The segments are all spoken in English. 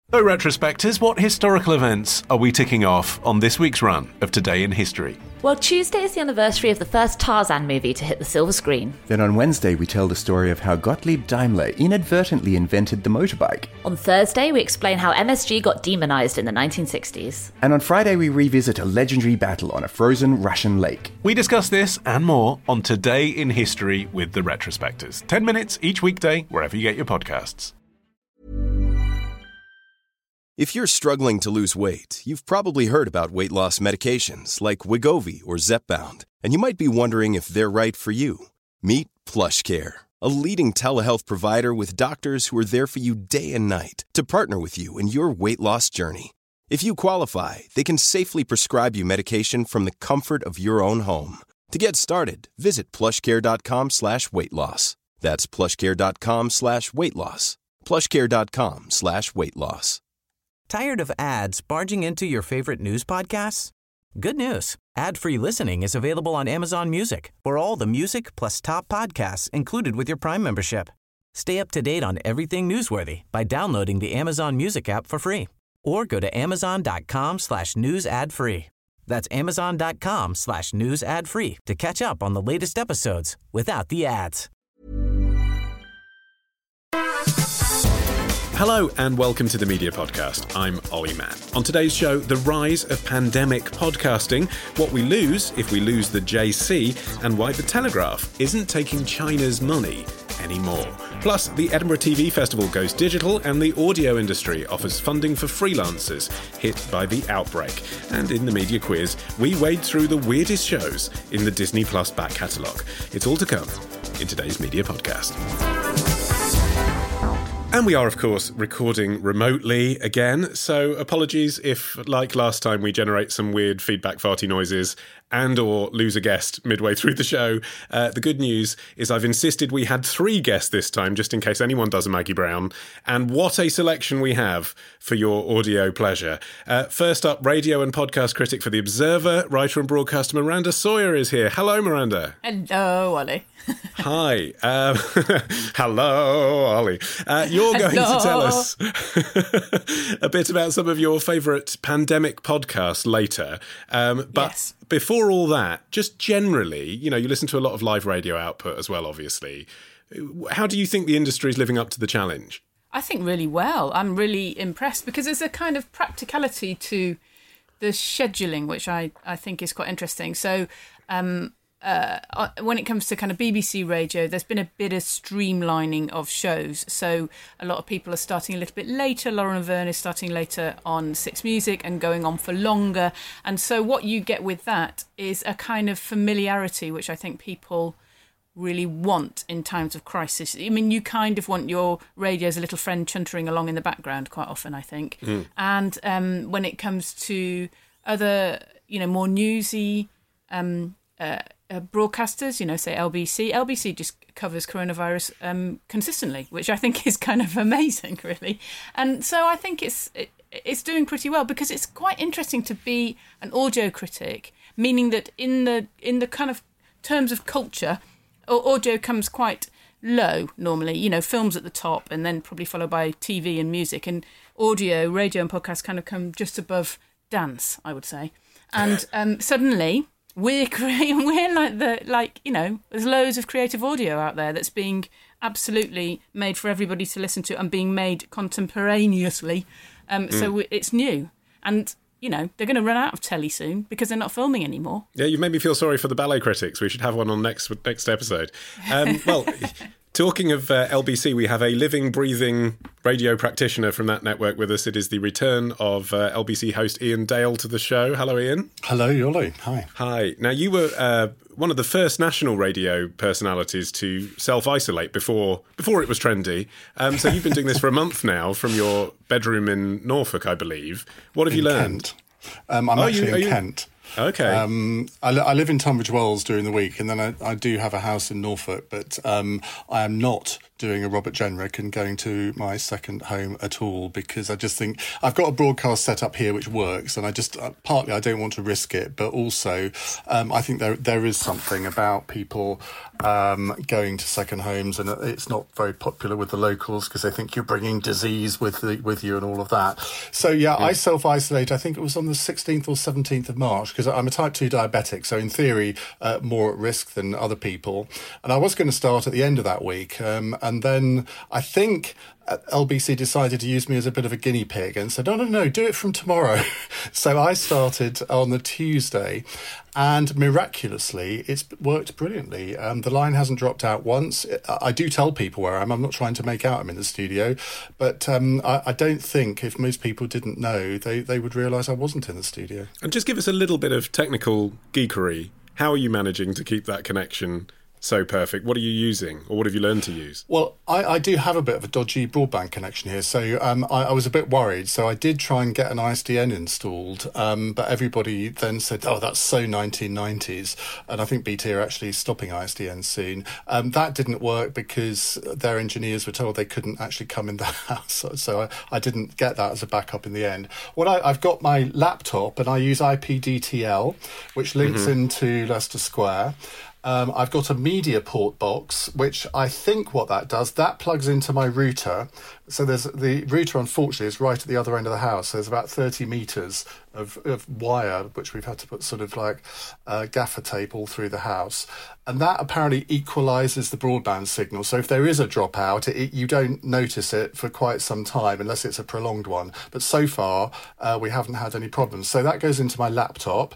So, retrospectors, what historical events are we ticking off on this week's run of Today in History? Well, Tuesday is the anniversary of the first Tarzan movie to hit the silver screen. Then on Wednesday, we tell the story of how Gottlieb Daimler inadvertently invented the motorbike. On Thursday, we explain how MSG got demonized in the 1960s. And on Friday, we revisit a legendary battle on a frozen Russian lake. We discuss this and more on Today in History with the retrospectors. 10 minutes each weekday, wherever you get your podcasts. If you're struggling to lose weight, you've probably heard about weight loss medications like Wegovy or Zepbound, and you might be wondering if they're right for you. Meet PlushCare, a leading telehealth provider with doctors who are there for you day and night to partner with you in your weight loss journey. If you qualify, they can safely prescribe you medication from the comfort of your own home. To get started, visit plushcare.com/weightloss. That's plushcare.com/weightloss. plushcare.com/weightloss. Tired of ads barging into your favorite news podcasts? Good news. Ad-free listening is available on Amazon Music for all the music plus top podcasts included with your Prime membership. Stay up to date on everything newsworthy by downloading the Amazon Music app for free or go to amazon.com/news ad free. That's amazon.com/news ad free to catch up on the latest episodes without the ads. Hello and welcome to the Media Podcast. I'm Ollie Mann. On today's show, the rise of pandemic podcasting, what we lose if we lose the JC, and why the Telegraph isn't taking China's money anymore. Plus, the Edinburgh TV Festival goes digital and the audio industry offers funding for freelancers hit by the outbreak. And in the media quiz, we wade through the weirdest shows in the Disney Plus back catalogue. It's all to come in today's Media Podcast. And we are, of course, recording remotely again, so apologies if, like last time, we generate some weird feedback farty noises and or lose a guest midway through the show. The good news is I've insisted we had 3 guests this time, just in case anyone does a Maggie Brown. And what a selection we have for your audio pleasure. First up, radio and podcast critic for The Observer, writer and broadcaster Miranda Sawyer is here. Hello, Miranda. Hello, Ollie. Hi. Hello, Ollie. You're going to tell us a bit about some of your favourite pandemic podcasts later. But yes. Before all that, just generally, you listen to a lot of live radio output as well, obviously. How do you think the industry is living up to the challenge? I think really well. I'm really impressed because there's a kind of practicality to the scheduling, which I think is quite interesting. So when it comes to kind of BBC radio, there's been a bit of streamlining of shows. So a lot of people are starting a little bit later. Lauren Verne is starting later on Six Music and going on for longer. And so what you get with that is a kind of familiarity, which I think people really want in times of crisis. I mean, you kind of want your radio as a little friend chuntering along in the background quite often, I think. And when it comes to other, more newsy broadcasters, say LBC just covers coronavirus consistently, which I think is kind of amazing, really. And so I think it's doing pretty well because it's quite interesting to be an audio critic, meaning that in the kind of terms of culture, audio comes quite low normally, films at the top and then probably followed by TV and music, and audio, radio and podcasts kind of come just above dance, I would say. And suddenly we're like there's loads of creative audio out there that's being absolutely made for everybody to listen to and being made contemporaneously. So it's new. And they're going to run out of telly soon because they're not filming anymore. Yeah, you've made me feel sorry for the ballet critics. We should have one on next episode. Well, talking of LBC, we have a living, breathing radio practitioner from that network with us. It is the return of LBC host Ian Dale to the show. Hello, Ian. Hello, Ollie. Hi. Hi. Now, you were one of the first national radio personalities to self-isolate before it was trendy. So you've been doing this for a month now from your bedroom in Norfolk, I believe. What have you learned? I'm actually in Kent. Okay. I live in Tunbridge Wells during the week, and then I do have a house in Norfolk, but I am not doing a Robert Jenrick and going to my second home at all, because I just think I've got a broadcast set up here which works, and I just partly I don't want to risk it, but also I think there is something about people going to second homes, and it's not very popular with the locals because they think you're bringing disease with you and all of that. So I self-isolate. I think it was on the 16th or 17th of March, because I'm a type 2 diabetic, so in theory more at risk than other people. And I was going to start at the end of that week, and then I think LBC decided to use me as a bit of a guinea pig and said, no, do it from tomorrow. So I started on the Tuesday, and miraculously, it's worked brilliantly. The line hasn't dropped out once. I do tell people where I am. I'm not trying to make out I'm in the studio, but I don't think if most people didn't know, they would realise I wasn't in the studio. And just give us a little bit of technical geekery. How are you managing to keep that connection so perfect? What are you using, or what have you learned to use? Well, I do have a bit of a dodgy broadband connection here, so I was a bit worried. So I did try and get an ISDN installed, but everybody then said, that's so 1990s. And I think BT are actually stopping ISDN soon. That didn't work because their engineers were told they couldn't actually come in the house. So I didn't get that as a backup in the end. I've got my laptop, and I use IPDTL, which links into Leicester Square. I've got a media port box, which I think what that does, that plugs into my router. So the router, unfortunately, is right at the other end of the house. So there's about 30 metres of wire, which we've had to put sort of like gaffer tape all through the house. And that apparently equalises the broadband signal. So if there is a dropout, you don't notice it for quite some time, unless it's a prolonged one. But so far, we haven't had any problems. So that goes into my laptop.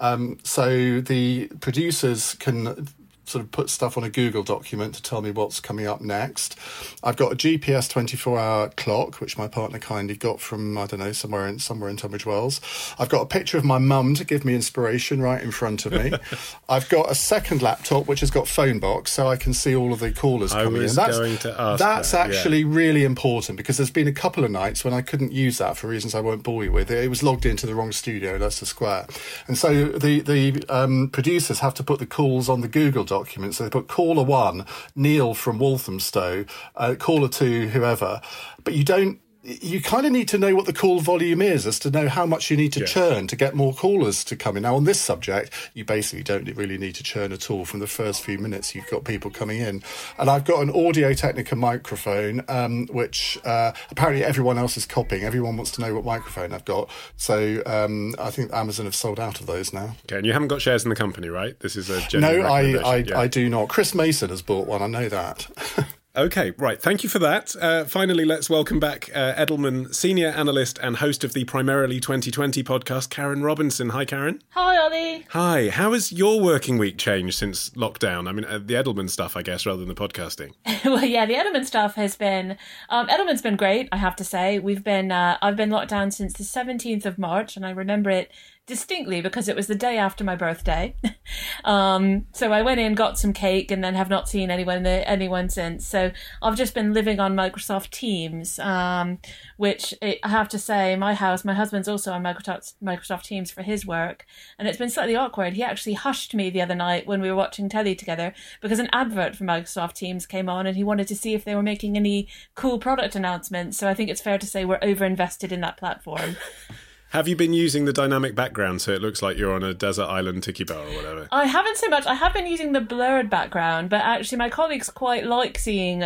So the producers can sort of put stuff on a Google document to tell me what's coming up next. I've got a GPS 24-hour clock, which my partner kindly got from, I don't know, somewhere in Tunbridge Wells. I've got a picture of my mum to give me inspiration right in front of me. I've got a second laptop, which has got phone box, so I can see all of the callers coming in. That's actually really important, because there's been a couple of nights when I couldn't use that for reasons I won't bore you with. It was logged into the wrong studio, Leicester Square. And so the producers have to put the calls on the Google document. So they put caller 1, Neil from Walthamstow, caller 2, whoever. But you kind of need to know what the call volume is, as to know how much you need to churn to get more callers to come in. Now, on this subject, you basically don't really need to churn at all. From the first few minutes, you've got people coming in. And I've got an Audio-Technica microphone, which apparently everyone else is copying. Everyone wants to know what microphone I've got. So I think Amazon have sold out of those now. Okay, and you haven't got shares in the company, right? This is a genuine recommendation. No, I do not. Chris Mason has bought one, I know that. Okay, right. Thank you for that. Finally, let's welcome back Edelman senior analyst and host of the Primarily 2020 podcast, Karen Robinson. Hi, Karen. Hi, Ollie. Hi. How has your working week changed since lockdown? I mean, the Edelman stuff, I guess, rather than the podcasting. Well, yeah, the Edelman stuff has been... Edelman's been great, I have to say. I've been locked down since the 17th of March, and I remember it distinctly because it was the day after my birthday. So I went in, got some cake, and then have not seen anyone since. So I've just been living on Microsoft Teams, which I have to say, my husband's also on Microsoft Teams for his work, and it's been slightly awkward. He actually hushed me the other night when we were watching telly together because an advert for Microsoft Teams came on, and he wanted to see if they were making any cool product announcements. So I think it's fair to say we're over-invested in that platform. Have you been using the dynamic background so it looks like you're on a desert island tiki bar or whatever? I haven't so much. I have been using the blurred background, but actually my colleagues quite like seeing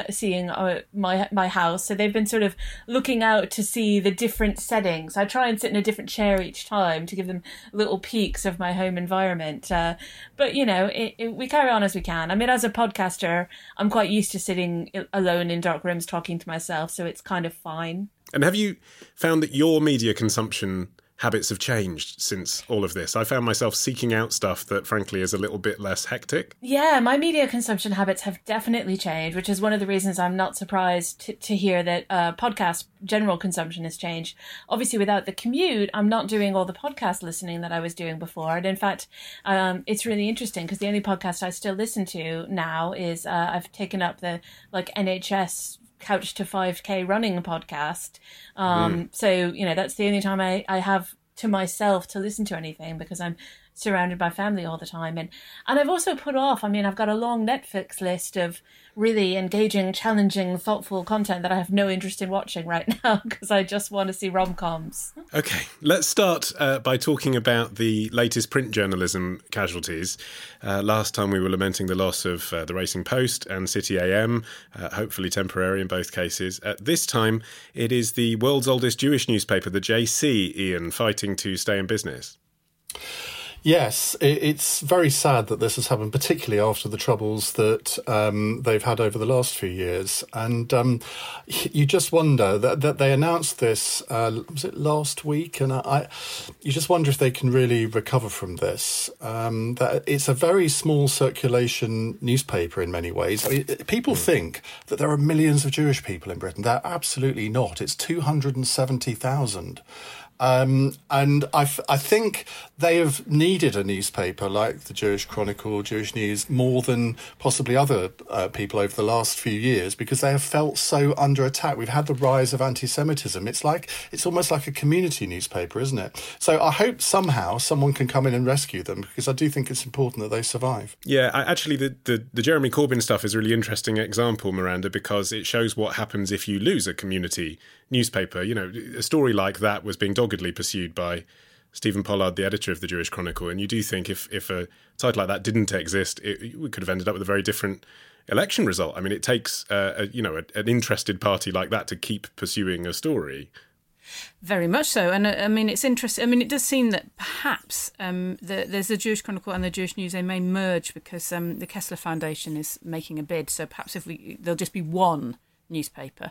my house, so they've been sort of looking out to see the different settings. I try and sit in a different chair each time to give them little peeks of my home environment. But, we carry on as we can. I mean, as a podcaster, I'm quite used to sitting alone in dark rooms talking to myself, so it's kind of fine. And have you found that your media consumption habits have changed since all of this? I found myself seeking out stuff that, frankly, is a little bit less hectic. Yeah, my media consumption habits have definitely changed, which is one of the reasons I'm not surprised to hear that podcast general consumption has changed. Obviously, without the commute, I'm not doing all the podcast listening that I was doing before. And in fact, it's really interesting because the only podcast I still listen to now is I've taken up the NHS Couch to 5K running podcast. So, that's the only time I have to myself to listen to anything, because I'm surrounded by family all the time. And I've also put off, I've got a long Netflix list of really engaging, challenging, thoughtful content that I have no interest in watching right now because I just want to see rom-coms. Okay, let's start by talking about the latest print journalism casualties. Last time we were lamenting the loss of the Racing Post and City AM, hopefully temporary in both cases. This time it is the world's oldest Jewish newspaper, the JC, Ian, fighting to stay in business. Yes, it's very sad that this has happened, particularly after the troubles that they've had over the last few years. And you just wonder that they announced this, was it last week? And you just wonder if they can really recover from this. That it's a very small circulation newspaper in many ways. People think that there are millions of Jewish people in Britain. They're absolutely not. It's 270,000. And I think they have needed a newspaper like the Jewish Chronicle, Jewish News, more than possibly other people over the last few years, because they have felt so under attack. We've had the rise of anti-Semitism. It's almost like a community newspaper, isn't it? So I hope somehow someone can come in and rescue them, because I do think it's important that they survive. Yeah, actually, the Jeremy Corbyn stuff is a really interesting example, Miranda, because it shows what happens if you lose a community newspaper. You know, a story like that was being doggedly pursued by Stephen Pollard, the editor of the Jewish Chronicle, and you do think if a title like that didn't exist, we could have ended up with a very different election result. I mean, it takes an interested party like that to keep pursuing a story. Very much so. And I mean, it's interesting. I mean, it does seem that perhaps there's the Jewish Chronicle and the Jewish News, they may merge because the Kessler Foundation is making a bid. So perhaps there'll just be one newspaper.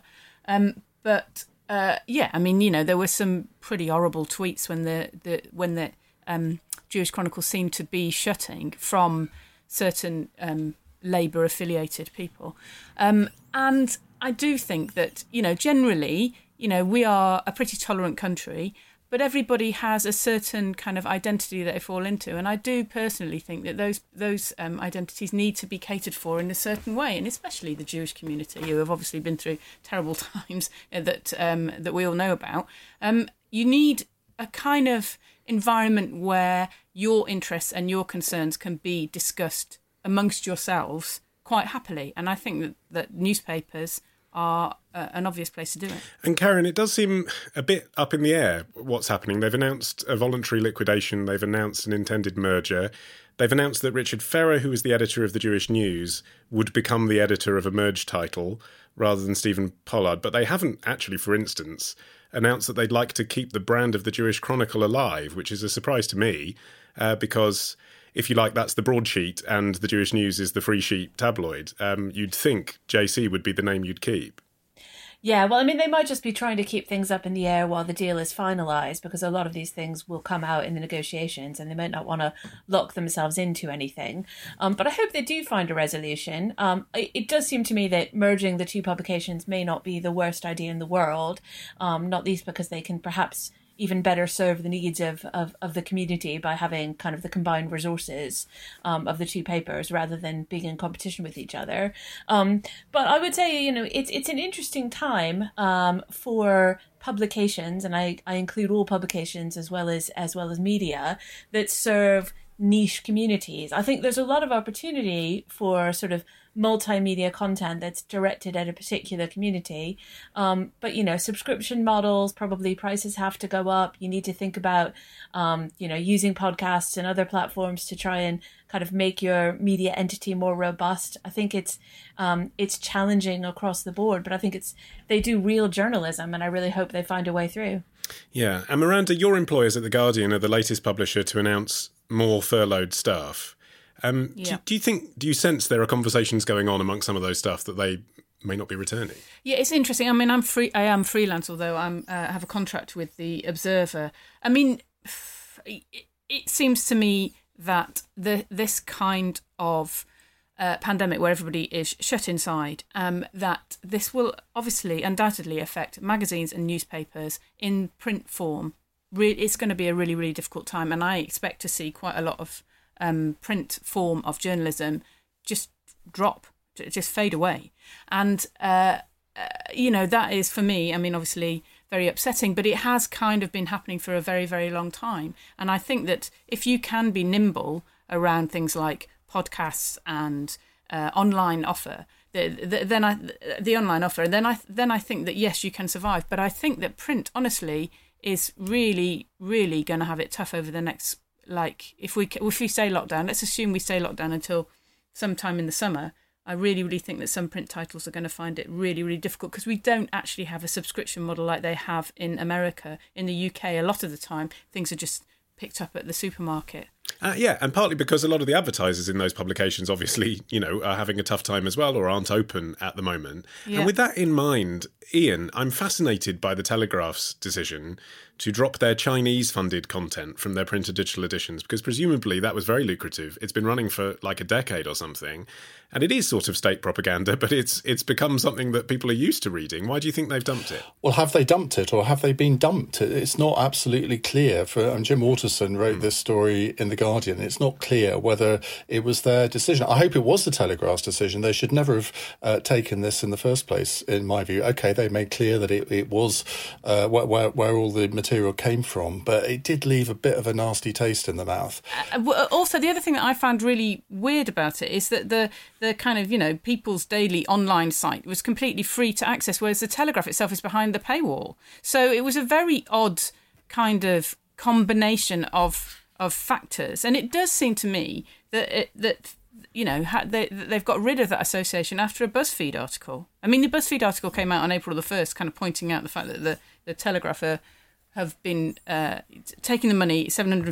But I mean, you know, there were some pretty horrible tweets when the Jewish Chronicle seemed to be shutting from certain Labour affiliated people. And I do think that, you know, generally, you know, we are a pretty tolerant country, but everybody has a certain kind of identity that they fall into. And I do personally think that those identities need to be catered for in a certain way, and especially the Jewish community, who have obviously been through terrible times that we all know about. You need a kind of environment where your interests and your concerns can be discussed amongst yourselves quite happily. And I think that newspapers are an obvious place to do it. And Karen, it does seem a bit up in the air what's happening. They've announced a voluntary liquidation. They've announced an intended merger. They've announced that Richard Ferrer, who was the editor of the Jewish News, would become the editor of a merged title rather than Stephen Pollard. But they haven't actually, for instance, announced that they'd like to keep the brand of the Jewish Chronicle alive, which is a surprise to me, because if you like, that's the broadsheet and the Jewish News is the free sheet tabloid. You'd think JC would be the name you'd keep. Yeah, well, I mean, they might just be trying to keep things up in the air while the deal is finalised, because a lot of these things will come out in the negotiations and they might not want to lock themselves into anything. But I hope they do find a resolution. It does seem to me that merging the two publications may not be the worst idea in the world, not least because they can perhaps even better serve the needs of the community by having kind of the combined resources of the two papers rather than being in competition with each other. But I would say, you know, it's an interesting time for publications, and I include all publications as well as media that serve niche communities. I think there's a lot of opportunity for sort of multimedia content that's directed at a particular community. But, you know, subscription models, probably prices have to go up. You need to think about, using podcasts and other platforms to try and kind of make your media entity more robust. I think it's challenging across the board, but I think they do real journalism, and I really hope they find a way through. Yeah. And Miranda, your employers at The Guardian are the latest publisher to announce more furloughed staff. Yeah. Do you sense there are conversations going on amongst some of those staff that they may not be returning? Yeah, it's interesting. I mean, I am freelance, although I have a contract with The Observer. I mean, it seems to me that this kind of pandemic where everybody is shut inside, that this will undoubtedly affect magazines and newspapers in print form. It's going to be a really, really difficult time, and I expect to see quite a lot of print form of journalism just drop, just fade away. And, that is, for me, I mean, obviously very upsetting, but it has kind of been happening for a very, very long time. And I think that if you can be nimble around things like podcasts and online offer, the online offer, then I think that yes, you can survive. But I think that print, honestly, is really, really going to have it tough over the next, like, if we stay locked down. Let's assume we stay locked down until sometime in the summer. I really, really think that some print titles are going to find it really, really difficult because we don't actually have a subscription model like they have in America. In the UK, a lot of the time, things are just picked up at the supermarket. Yeah, and partly because a lot of the advertisers in those publications obviously, are having a tough time as well or aren't open at the moment. Yeah. And with that in mind, Ian, I'm fascinated by the Telegraph's decision to drop their Chinese-funded content from their print and digital editions, because presumably that was very lucrative. It's been running for like a decade or something, and it is sort of state propaganda, but it's become something that people are used to reading. Why do you think they've dumped it? Well, have they dumped it, or have they been dumped? It's not absolutely clear. Jim Waterson wrote this story in The Guardian. It's not clear whether it was their decision. I hope it was the Telegraph's decision. They should never have taken this in the first place, in my view. OK, they made clear that it was where all the material came from, but it did leave a bit of a nasty taste in the mouth. Also, the other thing that I found really weird about it is that the kind of, People's Daily online site was completely free to access, whereas the Telegraph itself is behind the paywall. So it was a very odd kind of combination of factors, and it does seem to me that they've got rid of that association after a BuzzFeed article. I mean, the BuzzFeed article came out on April the 1st, kind of pointing out the fact that the Telegraph have been taking the money,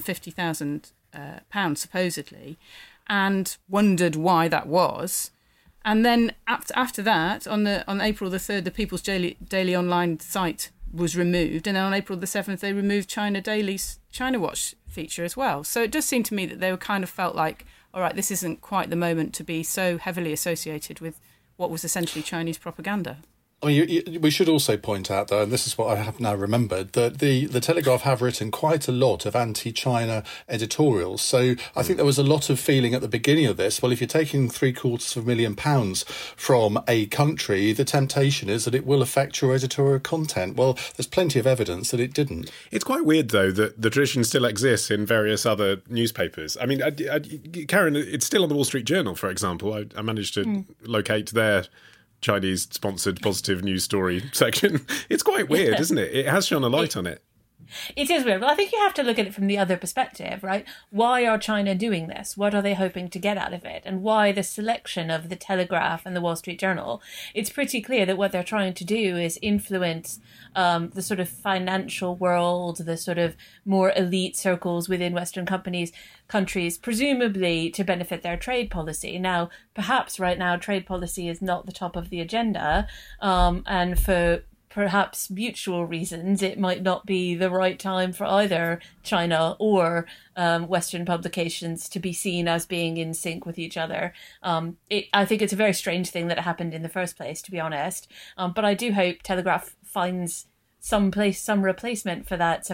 £750,000 supposedly, and wondered why that was. And then after that, on April the 3rd, the People's Daily online site was removed, and then on April the 7th, they removed China Daily's China Watch feature as well. So it does seem to me that they were kind of felt like, all right, this isn't quite the moment to be so heavily associated with what was essentially Chinese propaganda. I mean, we should also point out, though, and this is what I have now remembered, that the Telegraph have written quite a lot of anti-China editorials. So I think there was a lot of feeling at the beginning of this, well, if you're taking £750,000 from a country, the temptation is that it will affect your editorial content. Well, there's plenty of evidence that it didn't. It's quite weird, though, that the tradition still exists in various other newspapers. I mean, Karen, it's still on the Wall Street Journal, for example. I managed to locate their Chinese-sponsored positive news story section. It's quite weird, isn't it? It has shone a light on it. It is weird. Well, I think you have to look at it from the other perspective, right? Why are China doing this? What are they hoping to get out of it? And why the selection of the Telegraph and the Wall Street Journal? It's pretty clear that what they're trying to do is influence the sort of financial world, the sort of more elite circles within Western countries, presumably to benefit their trade policy. Now, perhaps right now, trade policy is not the top of the agenda, and for perhaps mutual reasons, it might not be the right time for either China or Western publications to be seen as being in sync with each other. I think it's a very strange thing that it happened in the first place, to be honest. But I do hope Telegraph finds some replacement for that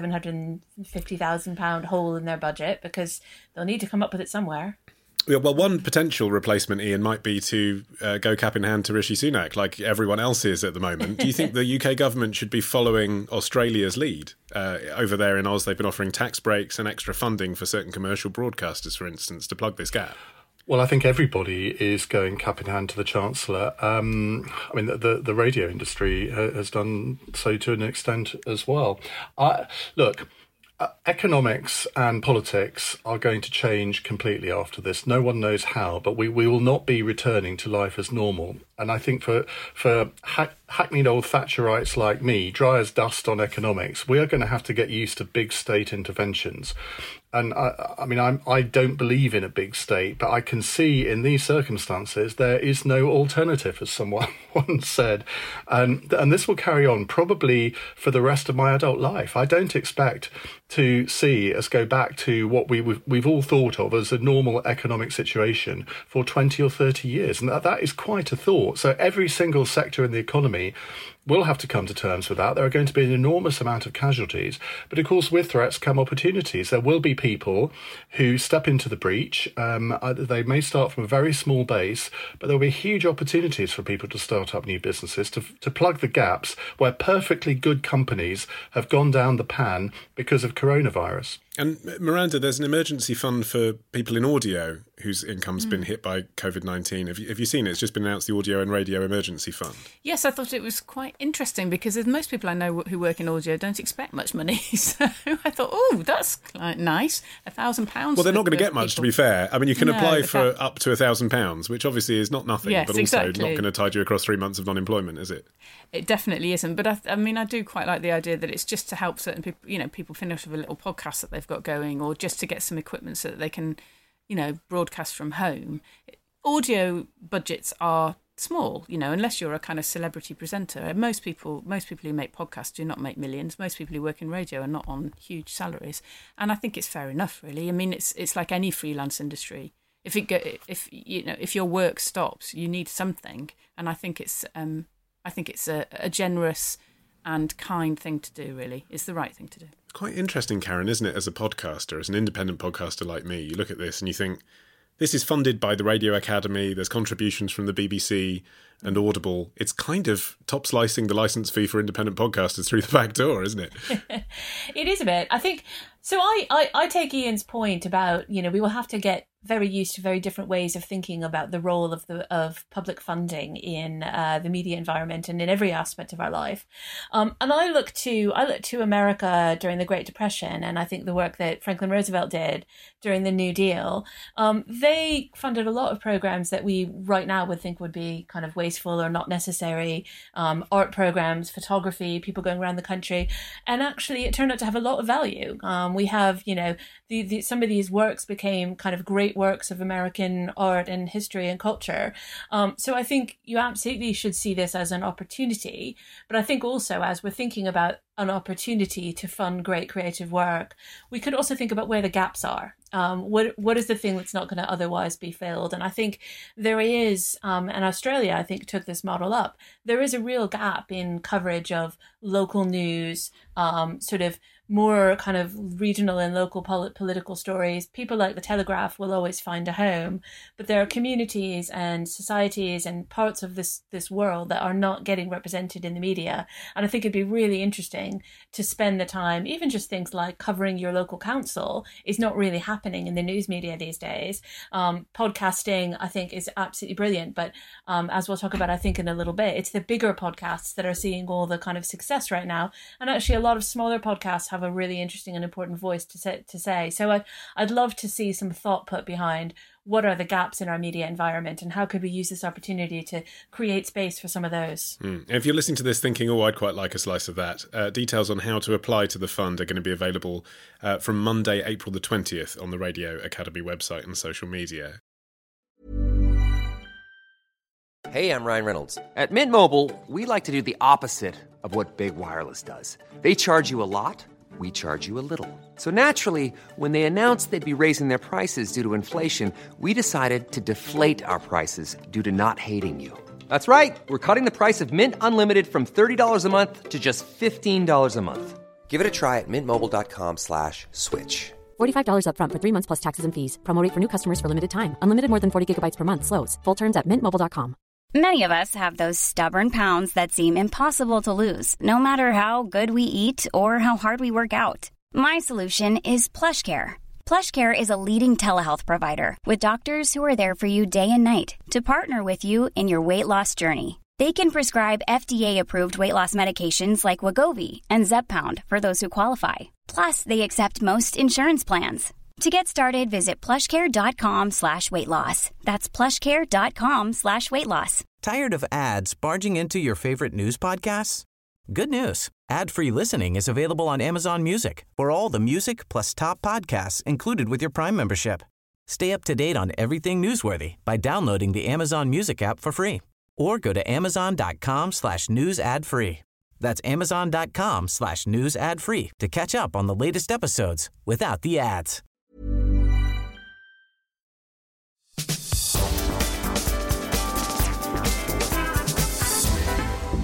£750,000 hole in their budget, because they'll need to come up with it somewhere. Yeah, well, one potential replacement, Ian, might be to go cap in hand to Rishi Sunak, like everyone else is at the moment. Do you think the UK government should be following Australia's lead? Over there in Oz, they've been offering tax breaks and extra funding for certain commercial broadcasters, for instance, to plug this gap. Well, I think everybody is going cap in hand to the Chancellor. I mean, the radio industry has done so to an extent as well. Look, economics and politics are going to change completely after this. No one knows how, but we will not be returning to life as normal. And I think for hackneyed old Thatcherites like me, dry as dust on economics, we are going to have to get used to big state interventions. And I don't believe in a big state, but I can see in these circumstances there is no alternative, as someone once said. And this will carry on probably for the rest of my adult life. I don't expect to see us go back to what we've all thought of as a normal economic situation for 20 or 30 years. And that is quite a thought. So every single sector in the economy will have to come to terms with that. There are going to be an enormous amount of casualties. But of course, with threats come opportunities. There will be people who step into the breach. They may start from a very small base, but there will be huge opportunities for people to start up new businesses, to plug the gaps where perfectly good companies have gone down the pan because of coronavirus. And Miranda, there's an emergency fund for people in audio whose income's been hit by COVID-19. Have you seen it? It's just been announced, the Audio and Radio Emergency Fund. Yes, I thought it was quite interesting because most people I know who work in audio don't expect much money. So I thought, oh, that's nice, £1,000. Well, they're not going to get much, to be fair. I mean, you can apply for up to £1,000, which obviously is not nothing, but also not going to tide you across 3 months of unemployment, is it? It definitely isn't. But I do quite like the idea that it's just to help certain people, people finish with a little podcast that they've got going, or just to get some equipment so that they can, broadcast from home. Audio budgets are small, unless you're a kind of celebrity presenter. Most people who make podcasts do not make millions. Most people who work in radio are not on huge salaries, and I think it's fair enough, really. I mean, it's like any freelance industry. If your work stops, you need something, and I think it's a generous and kind thing to do, really. It's the right thing to do. It's quite interesting, Karen, isn't it, as a podcaster, as an independent podcaster like me, you look at this and you think, this is funded by the Radio Academy, there's contributions from the BBC and Audible. It's kind of top slicing the licence fee for independent podcasters through the back door, isn't it? It is a bit. I think, so I take Ian's point about, we will have to get very used to very different ways of thinking about the role of public funding in the media environment and in every aspect of our life. And I look to America during the Great Depression, and I think the work that Franklin Roosevelt did during the New Deal. They funded a lot of programs that we right now would think would be kind of wasteful or not necessary. Art programs, photography, people going around the country, and actually it turned out to have a lot of value. We have, some of these works became kind of great works of American art and history and culture. So I think you absolutely should see this as an opportunity. But I think also, as we're thinking about an opportunity to fund great creative work, we could also think about where the gaps are. What is the thing that's not going to otherwise be filled? And I think there is, and Australia, I think, took this model up. There is a real gap in coverage of local news, sort of more kind of regional and local political stories. People like the Telegraph will always find a home, but there are communities and societies and parts of this world that are not getting represented in the media. And I think it'd be really interesting to spend the time, even just things like covering your local council is not really happening in the news media these days. Podcasting, I think, is absolutely brilliant. But as we'll talk about, I think, in a little bit, it's the bigger podcasts that are seeing all the kind of success right now. And actually, a lot of smaller podcasts have a really interesting and important voice to say. So I'd love to see some thought put behind what are the gaps in our media environment and how could we use this opportunity to create space for some of those. If you're listening to this thinking, I'd quite like a slice of that, details on how to apply to the fund are going to be available from Monday, April the 20th on the Radio Academy website and social media. Hey, I'm Ryan Reynolds. At Mint Mobile, we like to do the opposite of what Big Wireless does. They charge you a lot. We charge you a little. So naturally, when they announced they'd be raising their prices due to inflation, we decided to deflate our prices due to not hating you. That's right. We're cutting the price of Mint Unlimited from $30 a month to just $15 a month. Give it a try at mintmobile.com/switch. $45 up front for 3 months plus taxes and fees. Promo rate for new customers for limited time. Unlimited more than 40 gigabytes per month. Slows full terms at mintmobile.com. Many of us have those stubborn pounds that seem impossible to lose, no matter how good we eat or how hard we work out. My solution is PlushCare. PlushCare is a leading telehealth provider with doctors who are there for you day and night to partner with you in your weight loss journey. They can prescribe FDA-approved weight loss medications like Wegovy and Zepbound for those who qualify. Plus, they accept most insurance plans. To get started, visit plushcare.com/weightloss. That's plushcare.com/weightloss. Tired of ads barging into your favorite news podcasts? Good news. Ad-free listening is available on Amazon Music for all the music plus top podcasts included with your Prime membership. Stay up to date on everything newsworthy by downloading the Amazon Music app for free. Or go to amazon.com/news ad free. That's amazon.com/news ad free to catch up on the latest episodes without the ads.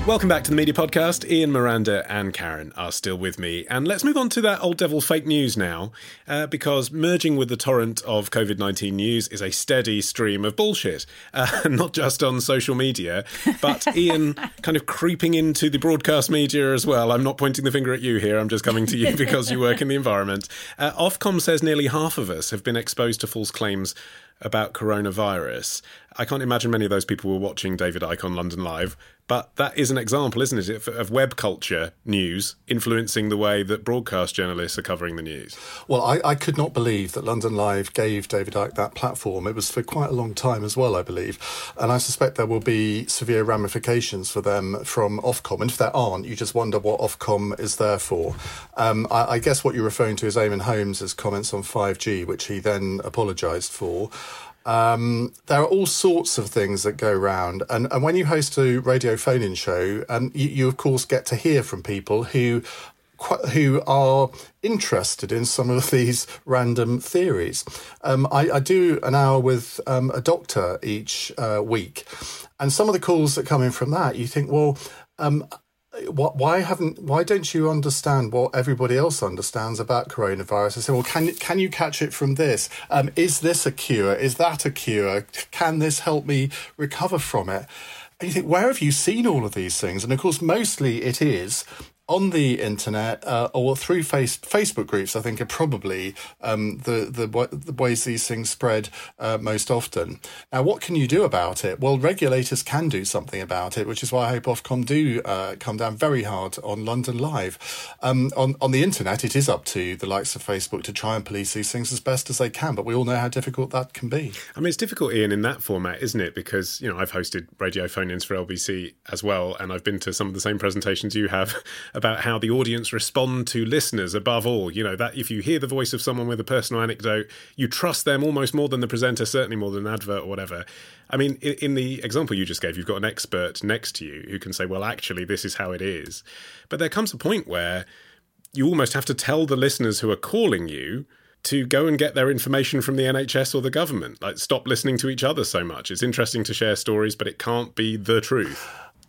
Welcome back to the Media Podcast. Ian, Miranda and Karen are still with me. And let's move on to that old devil fake news now, because merging with the torrent of COVID-19 news is a steady stream of bullshit, not just on social media, but Ian kind of creeping into the broadcast media as well. I'm not pointing the finger at you here. I'm just coming to you because you work in the environment. Ofcom says nearly half of us have been exposed to false claims about coronavirus. I can't imagine many of those people were watching David Icke on London Live, but that is an example, isn't it, of web culture news influencing the way that broadcast journalists are covering the news. Well, I could not believe that London Live gave David Icke that platform. It was for quite a long time as well, I believe. And I suspect there will be severe ramifications for them from Ofcom. And if there aren't, you just wonder what Ofcom is there for. I guess what you're referring to is Eamonn Holmes' comments on 5G, which he then apologised for. There are all sorts of things that go round. And when you host a radio phone-in show, you of course get to hear from people who are interested in some of these random theories. I do an hour with a doctor each week. And some of the calls that come in from that, you think, well, why don't you understand what everybody else understands about coronavirus? I say, well, can you catch it from this? Is this a cure? Is that a cure? Can this help me recover from it? And you think, where have you seen all of these things? And of course, mostly it is on the internet or through Facebook groups, I think, are probably the ways these things spread most often. Now, what can you do about it? Well, regulators can do something about it, which is why I hope Ofcom do come down very hard on London Live. On the internet, it is up to the likes of Facebook to try and police these things as best as they can, but we all know how difficult that can be. I mean, it's difficult, Ian, in that format, isn't it? Because, you know, I've hosted radio phone-ins for LBC as well, and I've been to some of the same presentations you have about how the audience respond to listeners above all. You know, that if you hear the voice of someone with a personal anecdote, you trust them almost more than the presenter, certainly more than an advert or whatever. I mean, in the example you just gave, you've got an expert next to you who can say, well, actually, this is how it is. But there comes a point where you almost have to tell the listeners who are calling you to go and get their information from the NHS or the government. Like, stop listening to each other so much. It's interesting to share stories, but it can't be the truth.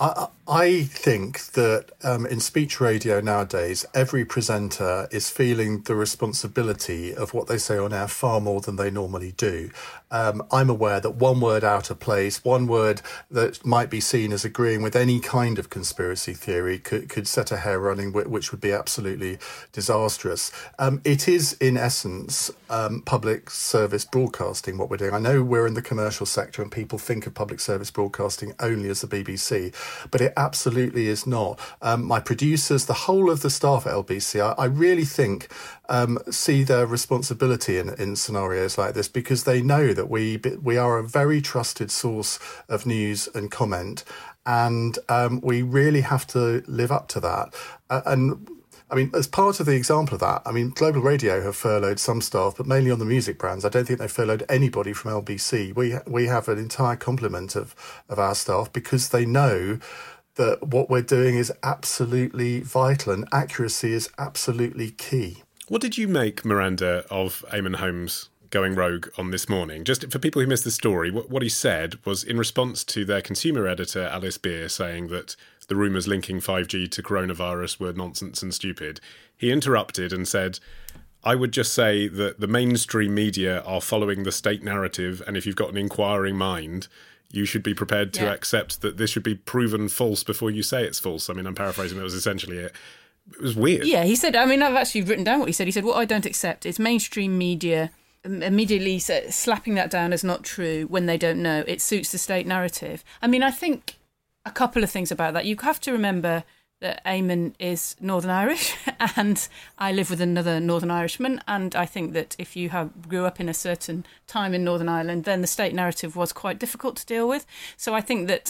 I think that in speech radio nowadays, every presenter is feeling the responsibility of what they say on air far more than they normally do. I'm aware that one word out of place, one word that might be seen as agreeing with any kind of conspiracy theory could set a hair running, which would be absolutely disastrous. It is, in essence, public service broadcasting, what we're doing. I know we're in the commercial sector and people think of public service broadcasting only as the BBC, but it absolutely is not. My producers, the whole of the staff at LBC, I really think see their responsibility in scenarios like this, because they know that we are a very trusted source of news and comment, and we really have to live up to that. And I mean, as part of the example of that, I mean, Global Radio have furloughed some staff, but mainly on the music brands. I don't think they furloughed anybody from LBC. We have an entire complement of our staff, because they know that what we're doing is absolutely vital and accuracy is absolutely key. What did you make, Miranda, of Eamonn Holmes going rogue on This Morning? Just for people who missed the story, what he said was in response to their consumer editor, Alice Beer, saying that the rumours linking 5G to coronavirus were nonsense and stupid. He interrupted and said, I would just say that the mainstream media are following the state narrative, and if you've got an inquiring mind, you should be prepared to accept that this should be proven false before you say it's false. I mean, I'm paraphrasing, that was essentially it. It was weird. Yeah, he said, I mean, I've actually written down what he said. He said, what I don't accept is mainstream media immediately slapping that down as not true when they don't know. It suits the state narrative. I mean, I think a couple of things about that. You have to remember that Eamonn is Northern Irish and I live with another Northern Irishman, and I think that if you grew up in a certain time in Northern Ireland, then the state narrative was quite difficult to deal with. So I think that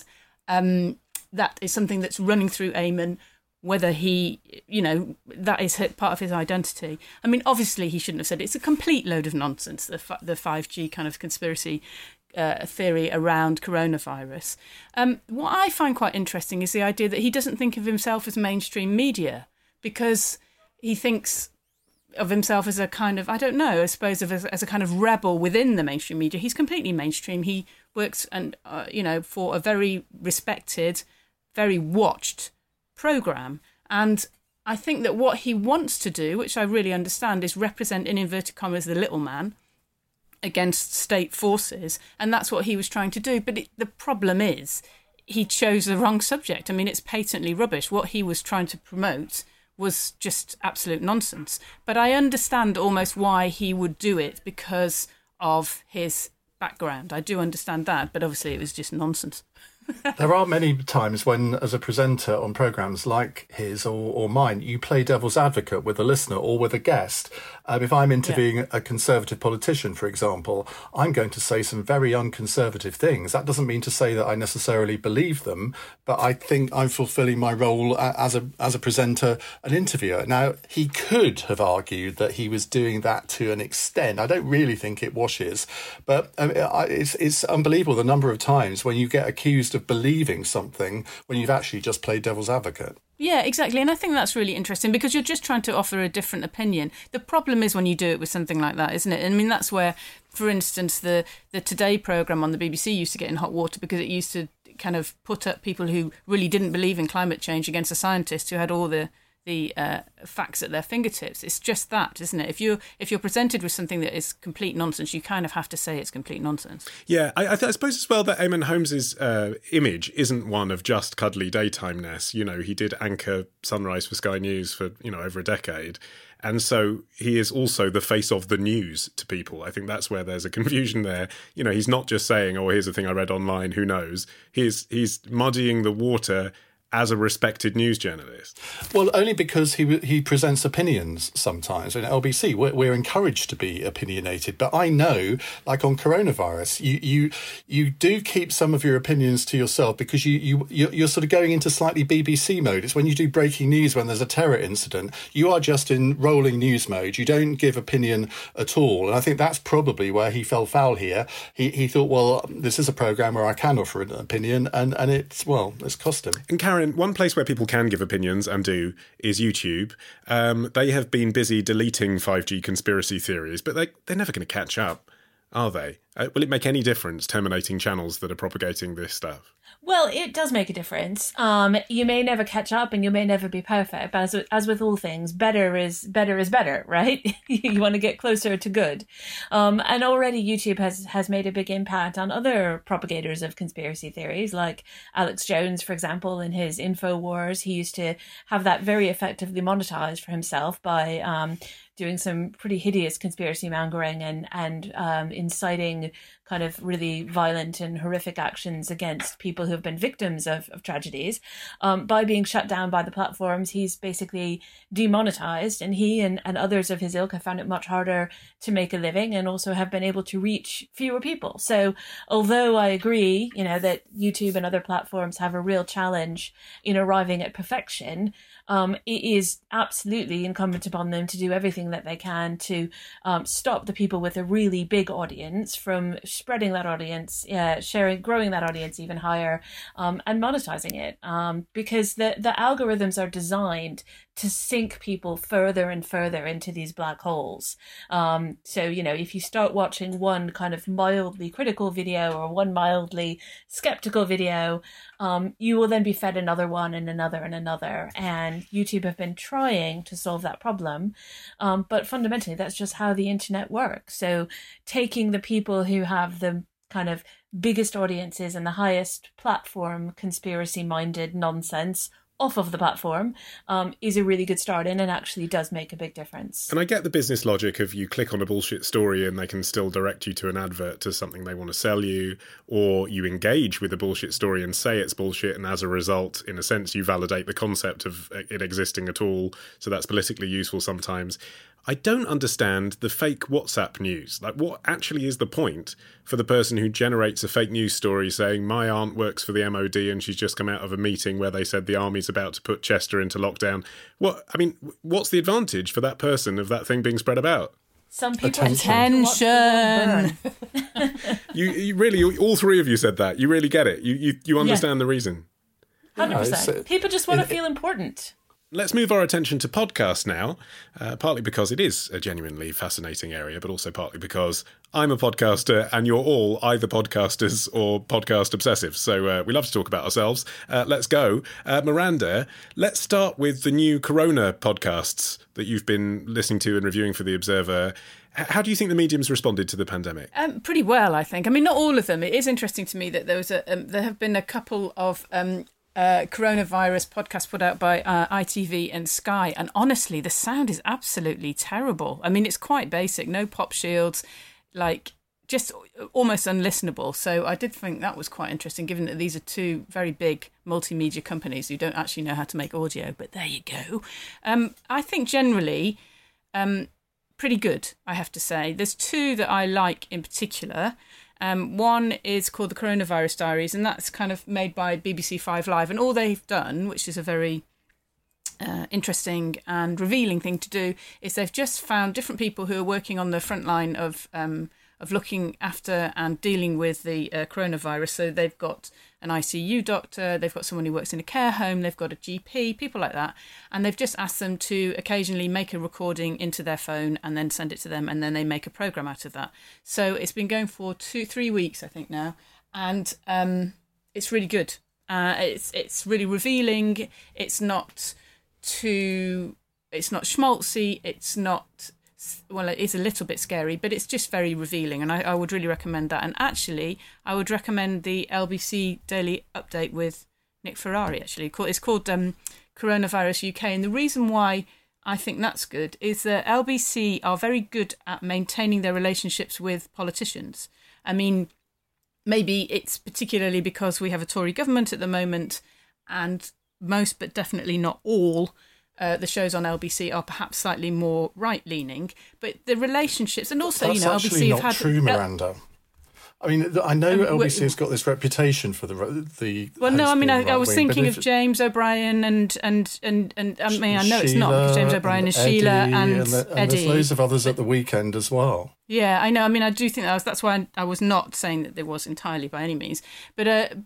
that is something that's running through Eamonn, whether he, you know, that is part of his identity. I mean, obviously he shouldn't have said it. It's a complete load of nonsense, the 5G kind of conspiracy theory around coronavirus. What I find quite interesting is the idea that he doesn't think of himself as mainstream media, because he thinks of himself as a kind of, I don't know, I suppose as a kind of rebel within the mainstream media. He's completely mainstream. He works for a very respected, very watched programme. And I think that what he wants to do, which I really understand, is represent, in inverted commas, the little man against state forces. And that's what he was trying to do. But the problem is he chose the wrong subject. I mean, it's patently rubbish. What he was trying to promote was just absolute nonsense. But I understand almost why he would do it because of his background. I do understand that, but obviously it was just nonsense. There are many times when, as a presenter on programmes like his or mine, you play devil's advocate with a listener or with a guest. If I'm interviewing a Conservative politician, for example, I'm going to say some very unconservative things. That doesn't mean to say that I necessarily believe them, but I think I'm fulfilling my role as a presenter, an interviewer. Now, he could have argued that he was doing that to an extent. I don't really think it washes, but it's unbelievable the number of times when you get accused of believing something when you've actually just played devil's advocate. Yeah, exactly. And I think that's really interesting because you're just trying to offer a different opinion. The problem is when you do it with something like that, isn't it? I mean, that's where, for instance, the Today programme on the BBC used to get in hot water because it used to kind of put up people who really didn't believe in climate change against a scientist who had all the facts at their fingertips. It's just that, isn't it? If you're presented with something that is complete nonsense, you kind of have to say it's complete nonsense. Yeah, I suppose as well that Eamonn Holmes's image isn't one of just cuddly daytime-ness. You know, he did anchor Sunrise for Sky News for, over a decade. And so he is also the face of the news to people. I think that's where there's a confusion there. He's not just saying, oh, here's a thing I read online, who knows? He's muddying the water as a respected news journalist. Well, only because he presents opinions sometimes. In LBC, we're encouraged to be opinionated. But I know, like on coronavirus, you do keep some of your opinions to yourself because you're sort of going into slightly BBC mode. It's when you do breaking news when there's a terror incident, you are just in rolling news mode. You don't give opinion at all. And I think that's probably where he fell foul here. He thought, well, this is a programme where I can offer an opinion, and it's cost him. And Karen, one place where people can give opinions and do is YouTube. They have been busy deleting 5G conspiracy theories, but they're never going to catch up, are they? Will it make any difference terminating channels that are propagating this stuff? Well, it does make a difference. You may never catch up and you may never be perfect, but as with all things, better is better, right? You want to get closer to good. And already YouTube has made a big impact on other propagators of conspiracy theories, like Alex Jones, for example, in his InfoWars. He used to have that very effectively monetized for himself by doing some pretty hideous conspiracy mongering and inciting kind of really violent and horrific actions against people who have been victims of tragedies. By being shut down by the platforms, he's basically demonetized, and he and others of his ilk have found it much harder to make a living and also have been able to reach fewer people. So although I agree, that YouTube and other platforms have a real challenge in arriving at perfection, it is absolutely incumbent upon them to do everything that they can to stop the people with a really big audience from spreading that audience, growing that audience even higher, and monetizing it, because the algorithms are designed to sink people further and further into these black holes. So, if you start watching one kind of mildly critical video or one mildly skeptical video, you will then be fed another one and another and another. And YouTube have been trying to solve that problem. But fundamentally, that's just how the internet works. So taking the people who have the kind of biggest audiences and the highest platform conspiracy-minded nonsense off of the platform is a really good start and actually does make a big difference. And I get the business logic of you click on a bullshit story and they can still direct you to an advert to something they want to sell you, or you engage with a bullshit story and say it's bullshit, and as a result, in a sense, you validate the concept of it existing at all, so that's politically useful sometimes. I don't understand the fake WhatsApp news. Like, what actually is the point for the person who generates a fake news story saying, my aunt works for the MOD and she's just come out of a meeting where they said the army's about to put Chester into lockdown? What's the advantage for that person of that thing being spread about? Some people attention. You really, all three of you said that. You really get it. You understand the reason. 100%. People just want to feel important. Let's move our attention to podcasts now, partly because it is a genuinely fascinating area, but also partly because I'm a podcaster and you're all either podcasters or podcast obsessives. So we love to talk about ourselves. Let's go. Miranda, let's start with the new Corona podcasts that you've been listening to and reviewing for The Observer. How do you think the medium's responded to the pandemic? Pretty well, I think. I mean, not all of them. It is interesting to me that there have been a couple of coronavirus podcasts put out by ITV and Sky, and honestly, the sound is absolutely terrible. I mean, it's quite basic, no pop shields, like just almost unlistenable. So I did think that was quite interesting, given that these are two very big multimedia companies who don't actually know how to make audio. But there you go. I think generally pretty good, I have to say. There's two that I like in particular. One is called The Coronavirus Diaries, and that's kind of made by BBC 5 Live. And all they've done, which is a very interesting and revealing thing to do, is they've just found different people who are working on the front line of looking after and dealing with the coronavirus. So they've got an ICU doctor, they've got someone who works in a care home, they've got a GP, people like that. And they've just asked them to occasionally make a recording into their phone and then send it to them, and then they make a programme out of that. So it's been going for 2-3 weeks, I think now. And it's really good. It's really revealing. It's not schmaltzy. It's not... Well, it is a little bit scary, but it's just very revealing, and I would really recommend that. And actually, I would recommend the LBC Daily Update with Nick Ferrari, actually. It's called Coronavirus UK, and the reason why I think that's good is that LBC are very good at maintaining their relationships with politicians. I mean, maybe it's particularly because we have a Tory government at the moment, and most, but definitely not all, the shows on LBC are perhaps slightly more right-leaning, but the relationships, and also, That's actually not true, Miranda. I mean, I know LBC has got this reputation for the. Well, no, I mean, I was thinking of James O'Brien and I mean, I know it's not because James O'Brien is Sheila and Eddie. There's loads of others at the weekend as well. Yeah, I know. I mean, I do think that's why I was not saying that there was entirely by any means, but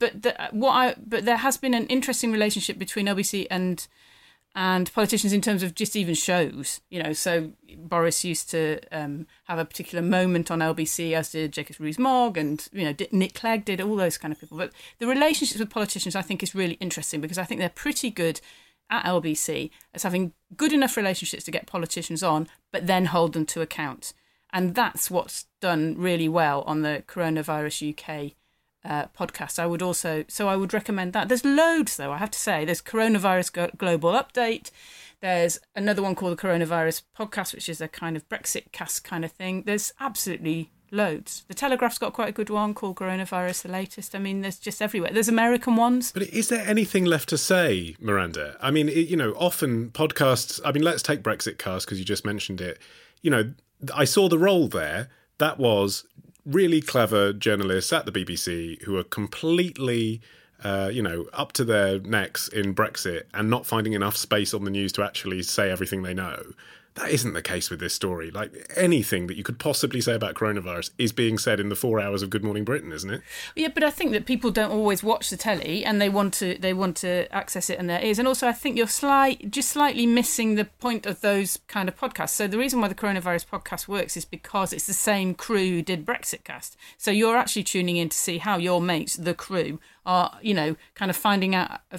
there has been an interesting relationship between LBC and politicians in terms of just even shows, so Boris used to have a particular moment on LBC, as did Jacob Rees-Mogg, and Nick Clegg did, all those kind of people. But the relationships with politicians, I think, is really interesting, because I think they're pretty good at LBC as having good enough relationships to get politicians on, but then hold them to account. And that's what's done really well on the Coronavirus UK podcast. I would recommend that. There's loads, though, I have to say. There's Coronavirus Global Update. There's another one called the Coronavirus Podcast, which is a kind of Brexit cast kind of thing. There's absolutely loads. The Telegraph's got quite a good one called Coronavirus, the latest. I mean, there's just everywhere. There's American ones. But is there anything left to say, Miranda? I mean, often podcasts, I mean, let's take Brexit cast because you just mentioned it. I saw the role there. That was really clever journalists at the BBC who are completely, up to their necks in Brexit and not finding enough space on the news to actually say everything they know. That isn't the case with this story. Like, anything that you could possibly say about coronavirus is being said in the 4 hours of Good Morning Britain, isn't it? Yeah, but I think that people don't always watch the telly, and they want to access it in their ears. And also, I think you're slightly missing the point of those kind of podcasts. So the reason why the Coronavirus Podcast works is because it's the same crew who did Brexit Cast. So you're actually tuning in to see how your mates, the crew, are, kind of finding,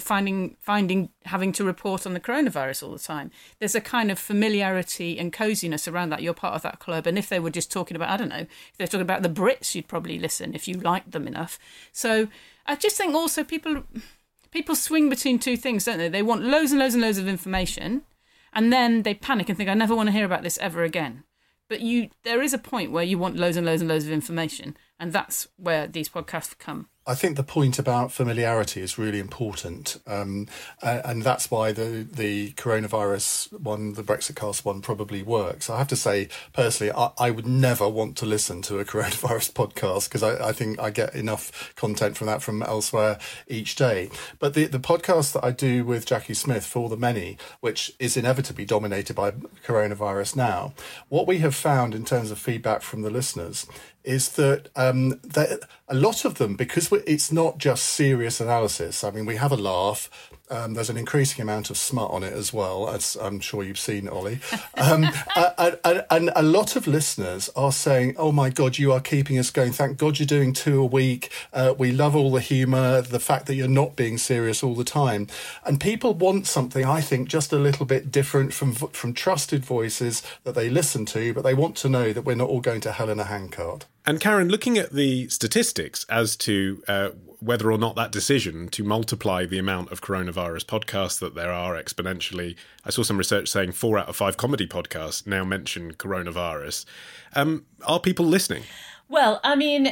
having to report on the coronavirus all the time. There's a kind of familiarity and coziness around that. You're part of that club. And if they were just talking about, I don't know, if they're talking about the Brits, you'd probably listen if you liked them enough. So I just think also people swing between two things, don't they? They want loads and loads and loads of information, and then they panic and think, I never want to hear about this ever again. But there is a point where you want loads and loads and loads of information, and that's where these podcasts come. I think the point about familiarity is really important, and that's why the coronavirus one, the Brexit cast one, probably works. I have to say, personally, I would never want to listen to a coronavirus podcast because I think I get enough content from that from elsewhere each day. But the podcast that I do with Jackie Smith, For the Many, which is inevitably dominated by coronavirus now, what we have found in terms of feedback from the listeners is that a lot of them, because it's not just serious analysis. I mean, we have a laugh, There's an increasing amount of smut on it as well, as I'm sure you've seen, Ollie. And a lot of listeners are saying, oh my God, you are keeping us going. Thank God you're doing 2 a week. We love all the humour, the fact that you're not being serious all the time. And people want something, I think, just a little bit different from trusted voices that they listen to, but they want to know that we're not all going to hell in a handcart. And Karen, looking at the statistics as to whether or not that decision to multiply the amount of coronavirus podcasts that there are exponentially, I saw some research saying 4 out of 5 comedy podcasts now mention coronavirus. Are people listening? Well, I mean,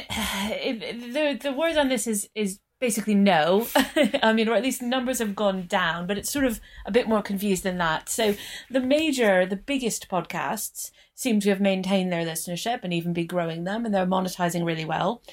the word on this is basically no. I mean, or at least numbers have gone down, but it's sort of a bit more confused than that. So the biggest podcasts seem to have maintained their listenership and even be growing them, and they're monetizing really well.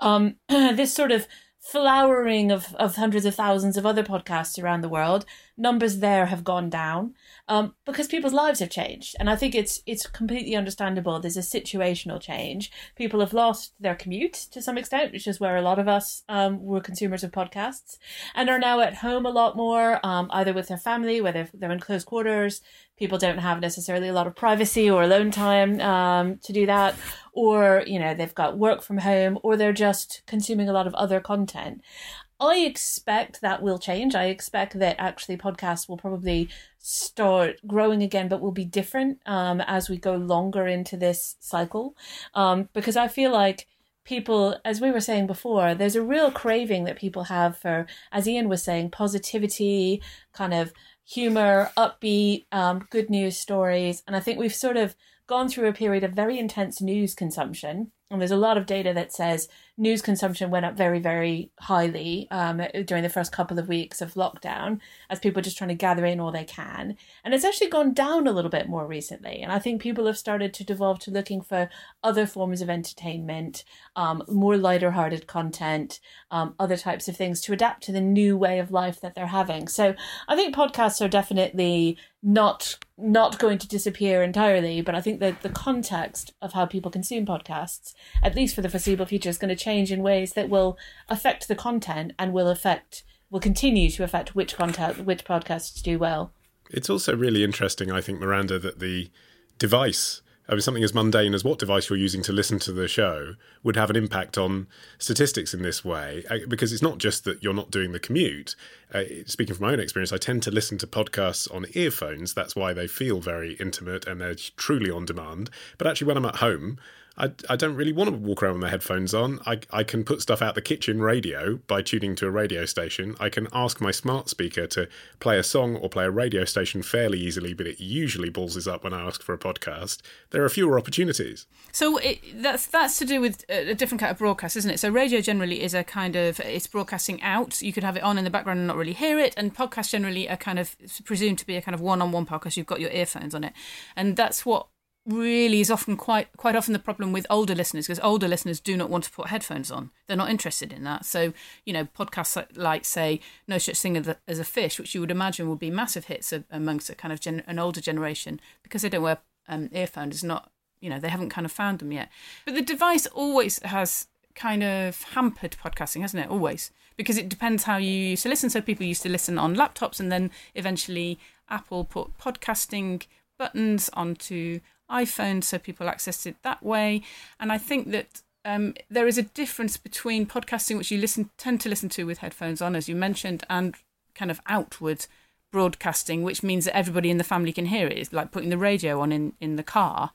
This sort of flowering of hundreds of thousands of other podcasts around the world, numbers there have gone down because people's lives have changed. And I think it's completely understandable. There's a situational change. People have lost their commute to some extent, which is where a lot of us were consumers of podcasts, and are now at home a lot more, either with their family, whether they're in close quarters. People don't have necessarily a lot of privacy or alone time to do that, or, you know, they've got work from home, or they're just consuming a lot of other content. I expect that will change. I expect that actually podcasts will probably start growing again, but will be different as we go longer into this cycle. Because I feel like people, as we were saying before, there's a real craving that people have for, as Ian was saying, positivity, kind of humor, upbeat, good news stories. And I think we've sort of gone through a period of very intense news consumption. And there's a lot of data that says news consumption went up very, very highly during the first couple of weeks of lockdown, as people are just trying to gather in all they can. And it's actually gone down a little bit more recently. And I think people have started to devolve to looking for other forms of entertainment, more lighter-hearted content, other types of things to adapt to the new way of life that they're having. So I think podcasts are definitely not going to disappear entirely, but I think that the context of how people consume podcasts, at least for the foreseeable future, is going to change in ways that will affect the content and will continue to affect which podcasts do well. It's also really interesting, I think, Miranda, that the device, something as mundane as what device you're using to listen to the show, would have an impact on statistics in this way, because it's not just that you're not doing the commute. Speaking from my own experience, I tend to listen to podcasts on earphones. That's why they feel very intimate and they're truly on demand. But actually, when I'm at home, I don't really want to walk around with my headphones on. I can put stuff out the kitchen radio by tuning to a radio station. I can ask my smart speaker to play a song or play a radio station fairly easily, but it usually balls up when I ask for a podcast. There are fewer opportunities. So that's to do with a different kind of broadcast, isn't it? So radio generally is a kind of, it's broadcasting out. You could have it on in the background and not really hear it. And podcasts generally are kind of presumed to be a kind of one-on-one podcast. You've got your earphones on it. And that's what really is often quite often the problem with older listeners, because older listeners do not want to put headphones on. They're not interested in that. So, you know, podcasts like say No Such Thing as a Fish, which you would imagine would be massive hits amongst a kind of an older generation, because they don't wear earphones, is not, you know, they haven't kind of found them yet. But the device always has kind of hampered podcasting, hasn't it? Always. Because it depends how you used to listen. So people used to listen on laptops, and then eventually Apple put podcasting buttons onto iPhone, so people accessed it that way. And I think that there is a difference between podcasting, which you tend to listen to with headphones on, as you mentioned, and kind of outward broadcasting, which means that everybody in the family can hear it. It's like putting the radio on in the car.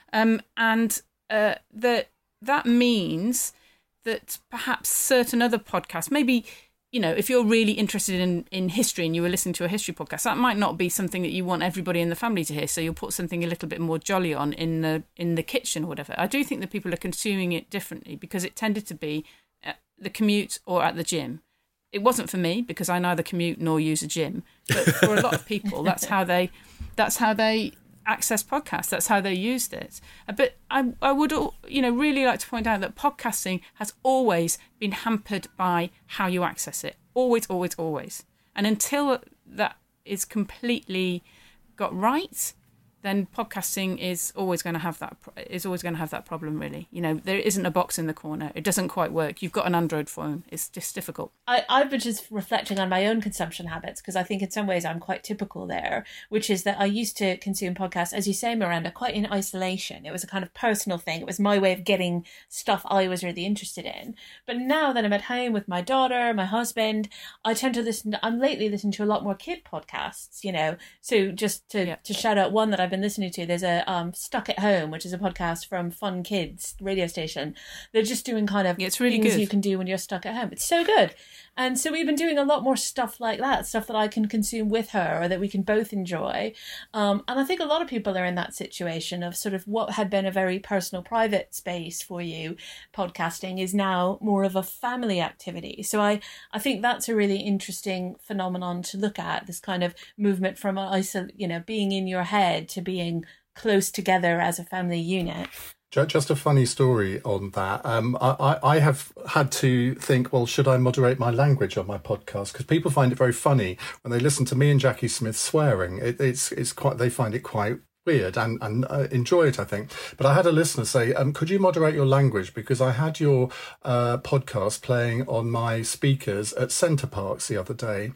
That means that perhaps certain other podcasts, maybe, you know, if you're really interested in history and you were listening to a history podcast, that might not be something that you want everybody in the family to hear. So you'll put something a little bit more jolly on in the kitchen or whatever. I do think that people are consuming it differently, because it tended to be at the commute or at the gym. It wasn't for me, because I neither commute nor use a gym. But for a lot of people, that's how they access podcasts. That's how they used it. But I would, you know, really like to point out that podcasting has always been hampered by how you access it. Always, always, always. And until that is completely got right, then podcasting is always going to have that problem, really. You know, there isn't a box in the corner. It doesn't quite work. You've got an Android phone. It's just difficult. I've been just reflecting on my own consumption habits, because I think in some ways I'm quite typical there, which is that I used to consume podcasts, as you say, Miranda, quite in isolation. It was a kind of personal thing. It was my way of getting stuff I was really interested in. But now that I'm at home with my daughter, my husband, I tend to I'm lately listening to a lot more kid podcasts, you know. So just to shout out one that I've been listening to, there's a Stuck at Home, which is a podcast from Fun Kids radio station. They're just doing kind of it's really things good. You can do when you're stuck at home. It's so good. And so we've been doing a lot more stuff like that, stuff that I can consume with her or that we can both enjoy. And I think a lot of people are in that situation of sort of what had been a very personal, private space for you. Podcasting is now more of a family activity. So I think that's a really interesting phenomenon to look at, this kind of movement from being in your head to being close together as a family unit. Just a funny story on that. I have had to think, well, should I moderate my language on my podcast? Because people find it very funny when they listen to me and Jackie Smith swearing. It's quite, they find it quite weird and enjoy it, I think. But I had a listener say, could you moderate your language? Because I had your podcast playing on my speakers at Center Parcs the other day.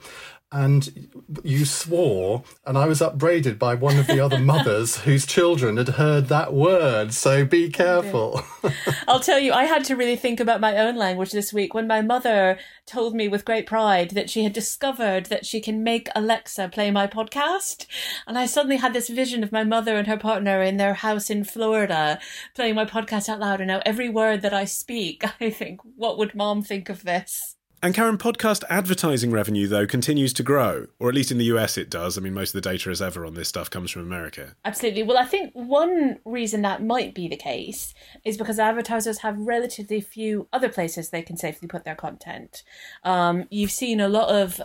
And you swore, and I was upbraided by one of the other mothers whose children had heard that word. So be careful. I'll tell you, I had to really think about my own language this week when my mother told me with great pride that she had discovered that she can make Alexa play my podcast. And I suddenly had this vision of my mother and her partner in their house in Florida playing my podcast out loud. And now every word that I speak, I think, what would Mom think of this? And Karen, podcast advertising revenue, though, continues to grow, or at least in the US it does. I mean, most of the data as ever on this stuff comes from America. Absolutely. Well, I think one reason that might be the case is because advertisers have relatively few other places they can safely put their content. You've seen a lot of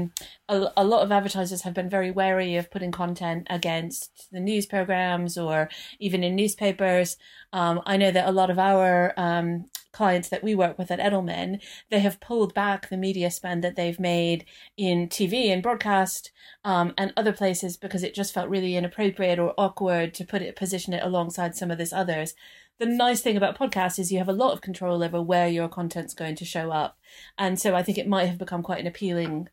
advertisers have been very wary of putting content against the news programs or even in newspapers. I know that a lot of our clients that we work with at Edelman, they have pulled back the media spend that they've made in TV and broadcast and other places because it just felt really inappropriate or awkward to position it alongside some of this others. The nice thing about podcasts is you have a lot of control over where your content's going to show up. And so I think it might have become quite an appealing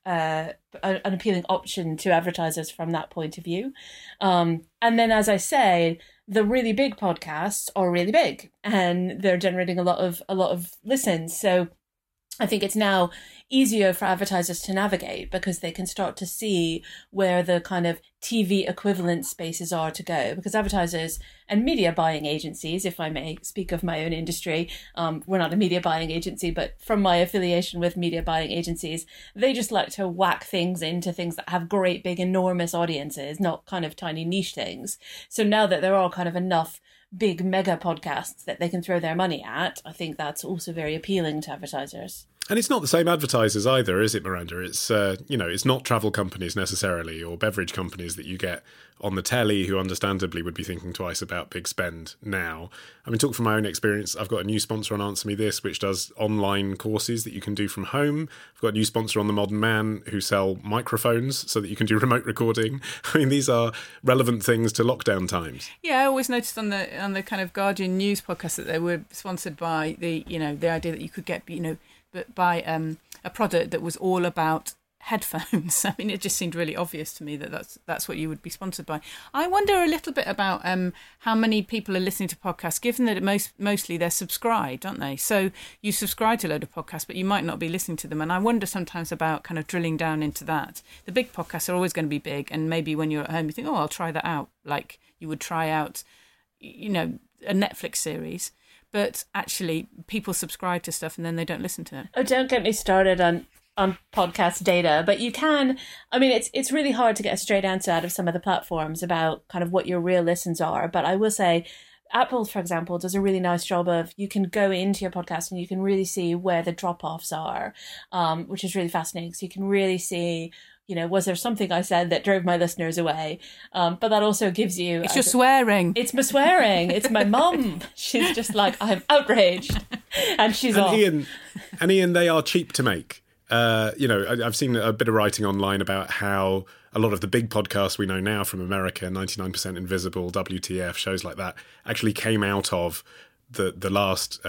option to advertisers from that point of view. And then, as I say, the really big podcasts are really big and they're generating a lot of listens. So I think it's now easier for advertisers to navigate because they can start to see where the kind of TV equivalent spaces are to go. Because advertisers and media buying agencies, if I may speak of my own industry, we're not a media buying agency, but from my affiliation with media buying agencies, they just like to whack things into things that have great, big, enormous audiences, not kind of tiny niche things. So now that there are kind of enough big mega podcasts that they can throw their money at, I think that's also very appealing to advertisers. And it's not the same advertisers either, is it, Miranda? It's it's not travel companies necessarily or beverage companies that you get on the telly who understandably would be thinking twice about big spend now. I mean, talk from my own experience. I've got a new sponsor on Answer Me This, which does online courses that you can do from home. I've got a new sponsor on The Modern Man who sell microphones so that you can do remote recording. I mean, these are relevant things to lockdown times. Yeah, I always noticed on the kind of Guardian News podcast that they were sponsored by the idea that you could get, but by a product that was all about headphones. I mean, it just seemed really obvious to me that that's what you would be sponsored by. I wonder a little bit about how many people are listening to podcasts, given that mostly they're subscribed, aren't they? So you subscribe to a load of podcasts, but you might not be listening to them. And I wonder sometimes about kind of drilling down into that. The big podcasts are always going to be big, and maybe when you're at home, you think, oh, I'll try that out, like you would try out, a Netflix series. But actually, people subscribe to stuff and then they don't listen to it. Oh, don't get me started on podcast data. But you can, I mean, it's really hard to get a straight answer out of some of the platforms about kind of what your real listens are. But I will say, Apple, for example, does a really nice job of, you can go into your podcast and you can really see where the drop-offs are, which is really fascinating. So you can really see, was there something I said that drove my listeners away? But that also gives you... It's your swearing. It's my swearing. It's my mum. She's just like, I'm outraged. And she's off. Ian, they are cheap to make. I've seen a bit of writing online about how a lot of the big podcasts we know now from America, 99% Invisible, WTF, shows like that, actually came out of the last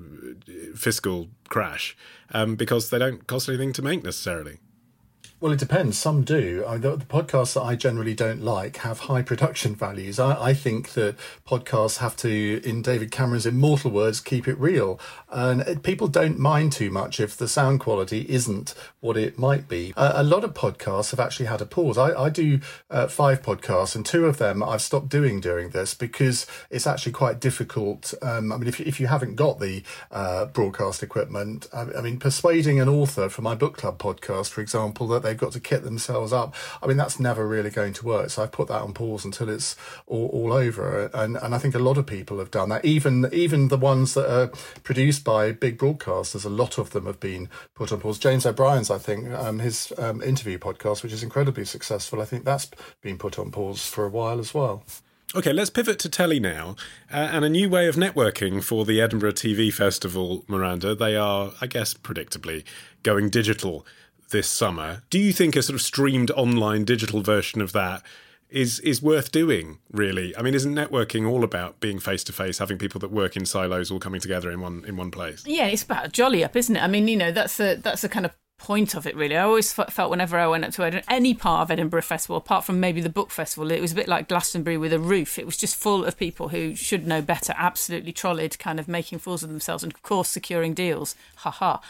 fiscal crash because they don't cost anything to make necessarily. Well, it depends. Some do. The podcasts that I generally don't like have high production values. I think that podcasts have to, in David Cameron's immortal words, keep it real. And people don't mind too much if the sound quality isn't what it might be. A lot of podcasts have actually had a pause. I do 5 podcasts, and 2 of them I've stopped doing during this because it's actually quite difficult. I mean, if you haven't got the broadcast equipment, I mean, persuading an author for my book club podcast, for example, that they've got to kit themselves up, I mean, that's never really going to work. So I've put that on pause until it's all over. And I think a lot of people have done that. Even the ones that are produced by big broadcasters, a lot of them have been put on pause. James O'Brien's, I think, his interview podcast, which is incredibly successful, I think that's been put on pause for a while as well. OK, let's pivot to telly now, and a new way of networking for the Edinburgh TV Festival, Miranda. They are, I guess, predictably going digital this summer. Do you think a sort of streamed online digital version of that is worth doing, really? I mean, isn't networking all about being face-to-face, having people that work in silos all coming together in one place? Yeah, it's about a jolly up, isn't it? I mean, you know, that's the kind of point of it, really. I always felt whenever I went up to any part of Edinburgh Festival, apart from maybe the book festival, it was a bit like Glastonbury with a roof. It was just full of people who should know better, absolutely trolleyed, kind of making fools of themselves and, of course, securing deals. Ha ha.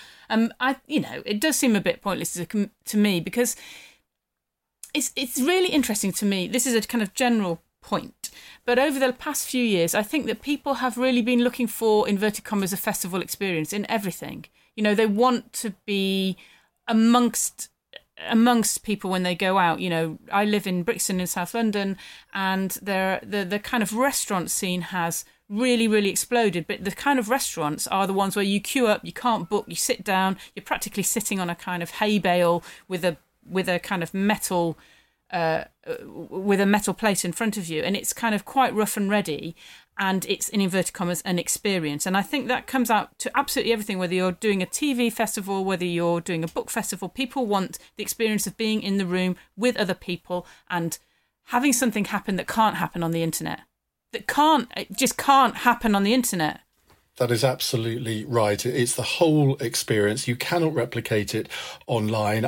It does seem a bit pointless to me because it's really interesting to me. This is a kind of general point. But over the past few years, I think that people have really been looking for, inverted commas, a festival experience in everything. You know, they want to be amongst people when they go out. You know, I live in Brixton in South London, and the kind of restaurant scene has really, really exploded. But the kind of restaurants are the ones where you queue up, you can't book, you sit down, you're practically sitting on a kind of hay bale with a kind of metal with a metal plate in front of you, and it's kind of quite rough and ready, and it's, in inverted commas, an experience. And I think that comes out to absolutely everything, whether you're doing a TV festival, whether you're doing a book festival. People want the experience of being in the room with other people and having something happen that can't happen on the internet. It just can't happen on the internet. That is absolutely right. It's the whole experience. You cannot replicate it online.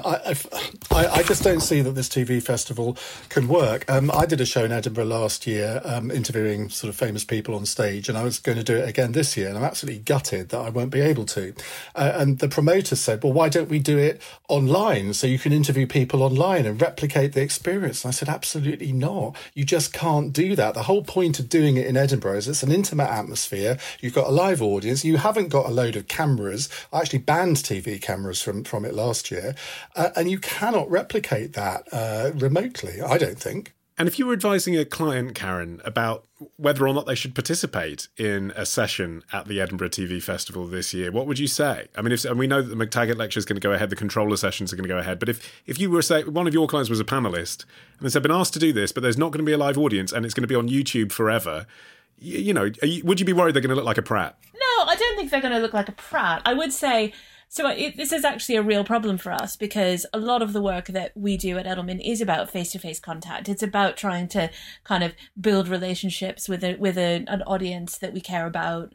I just don't see that this TV festival can work. I did a show in Edinburgh last year, interviewing sort of famous people on stage, and I was going to do it again this year, and I'm absolutely gutted that I won't be able to. And the promoter said, well, why don't we do it online so you can interview people online and replicate the experience? And I said, absolutely not. You just can't do that. The whole point of doing it in Edinburgh is it's an intimate atmosphere. You've got a live audience. You haven't got a load of cameras. I actually banned TV cameras from it last year. And you cannot replicate that remotely, I don't think. And if you were advising a client, Karen, about whether or not they should participate in a session at the Edinburgh TV Festival this year, what would you say? I mean, and we know that the McTaggart lecture is going to go ahead, the controller sessions are going to go ahead, but if you were, say, one of your clients was a panellist and they said, been asked to do this, but there's not going to be a live audience and it's going to be on YouTube forever, you know, would you be worried they're going to look like a prat? No, I don't think they're going to look like a prat. I would say, this is actually a real problem for us because a lot of the work that we do at Edelman is about face-to-face contact. It's about trying to kind of build relationships with an audience that we care about,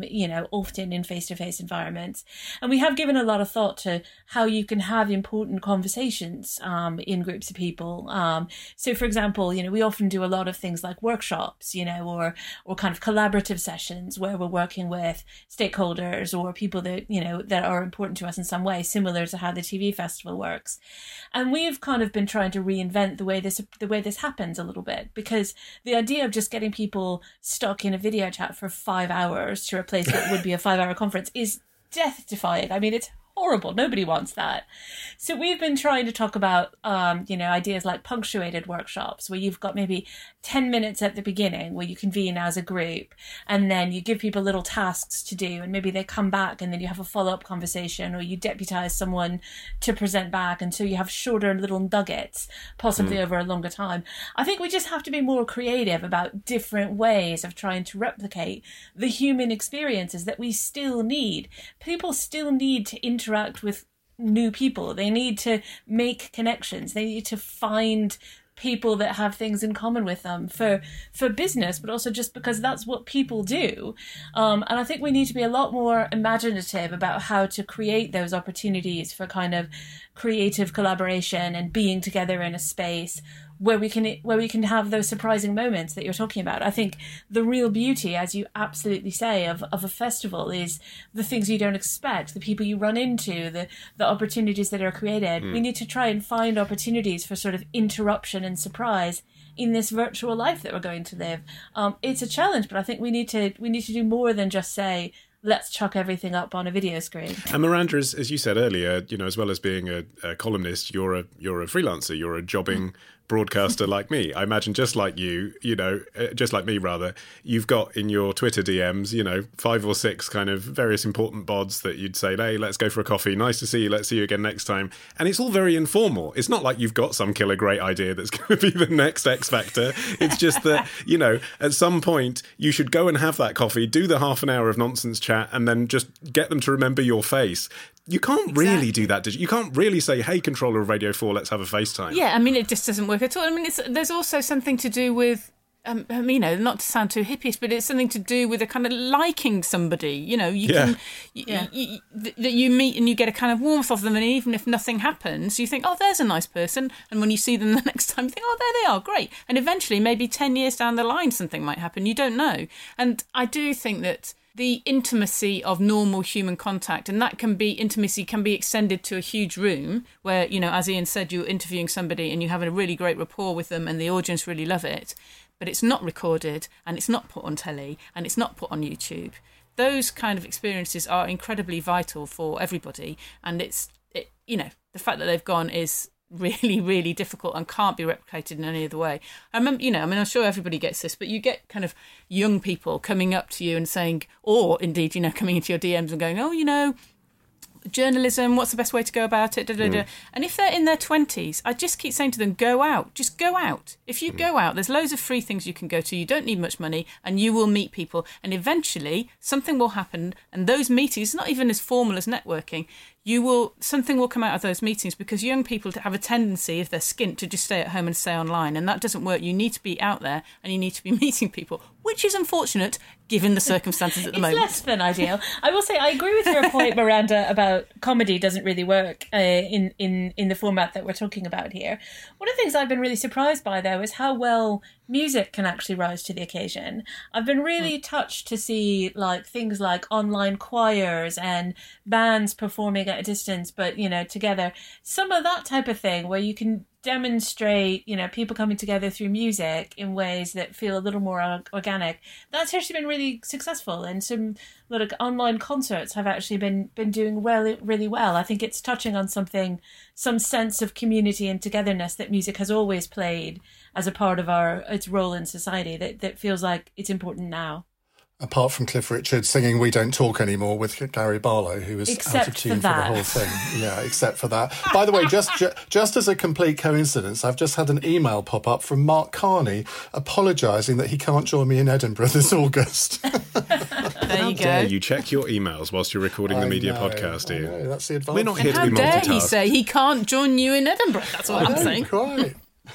often in face-to-face environments. And we have given a lot of thought to how you can have important conversations in groups of people. So, for example, we often do a lot of things like workshops, or kind of collaborative sessions where we're working with stakeholders or people that, that are important to us in some way, similar to how the TV festival works. And we've kind of been trying to reinvent the way this happens a little bit, because the idea of just getting people stuck in a video chat for 5 hours to replace what would be a 5-hour conference is death-defying. I mean, it's horrible. Nobody wants that. So we've been trying to talk about, ideas like punctuated workshops, where you've got maybe 10 minutes at the beginning where you convene as a group, and then you give people little tasks to do, and maybe they come back, and then you have a follow-up conversation, or you deputize someone to present back, and so you have shorter little nuggets, possibly over a longer time. I think we just have to be more creative about different ways of trying to replicate the human experiences that we still need. People still need to interact with new people. They need to make connections. They need to find people that have things in common with them for business, but also just because that's what people do. And I think we need to be a lot more imaginative about how to create those opportunities for kind of creative collaboration and being together in a space where we can have those surprising moments that you're talking about. I think the real beauty, as you absolutely say, of a festival is the things you don't expect, the people you run into, the opportunities that are created. We need to try and find opportunities for sort of interruption and surprise in this virtual life that we're going to live. It's a challenge, but I think we need to do more than just say, let's chuck everything up on a video screen. And Miranda, as you said earlier, as well as being a columnist, you're a freelancer, you're a jobbing broadcaster like me. I imagine just like you, just like me rather, you've got in your Twitter DMs, 5 or 6 kind of various important bods that you'd say, hey, let's go for a coffee. Nice to see you. Let's see you again next time. And it's all very informal. It's not like you've got some killer great idea that's going to be the next X Factor. It's just that, at some point you should go and have that coffee, do the half an hour of nonsense chat, and then just get them to remember your face. You can't really do that, did you? You can't really say, hey, controller of Radio 4, let's have a FaceTime. Yeah, I mean, it just doesn't work at all. I mean, there's also something to do with, not to sound too hippie, but it's something to do with a kind of liking somebody. That you meet and you get a kind of warmth of them, and even if nothing happens, you think, oh, there's a nice person. And when you see them the next time, you think, oh, there they are, great. And eventually, maybe 10 years down the line, something might happen. You don't know. And I do think that the intimacy of normal human contact, and that intimacy can be extended to a huge room where, as Ian said, you're interviewing somebody and you have a really great rapport with them and the audience really love it, but it's not recorded and it's not put on telly and it's not put on YouTube. Those kind of experiences are incredibly vital for everybody, and the fact that they've gone is really, really difficult and can't be replicated in any other way. I remember, I'm sure everybody gets this, but you get kind of young people coming up to you and saying, or indeed, coming into your DMs and going, oh, journalism, what's the best way to go about it? And if they're in their 20s, I just keep saying to them, go out. Just go out. If you go out, there's loads of free things you can go to. You don't need much money and you will meet people. And eventually something will happen. And those meetings, not even as formal as networking, something will come out of those meetings, because young people have a tendency, if they're skint, to just stay at home and stay online. And that doesn't work. You need to be out there and you need to be meeting people, which is unfortunate given the circumstances at the moment. It's less than ideal. I will say I agree with your point, Miranda, about comedy doesn't really work in the format that we're talking about here. One of the things I've been really surprised by, though, is how well music can actually rise to the occasion. I've been really touched to see things like online choirs and bands performing at a distance, but together. Some of that type of thing where you can demonstrate, people coming together through music in ways that feel a little more organic. That's actually been really successful, and some online concerts have actually been doing really well. I think it's touching on some sense of community and togetherness that music has always played as a part of its role in society that feels like it's important now. Apart from Cliff Richard singing We Don't Talk Anymore with Gary Barlow, who was out of tune for the whole thing. Yeah, except for that. By the way, just as a complete coincidence, I've just had an email pop up from Mark Carney apologising that he can't join me in Edinburgh this August. There you go. Dare you check your emails whilst you're recording the media podcast, Ian? That's the advice. We're not here to be multitasked. How dare he say he can't join you in Edinburgh? That's what I'm saying. Quite.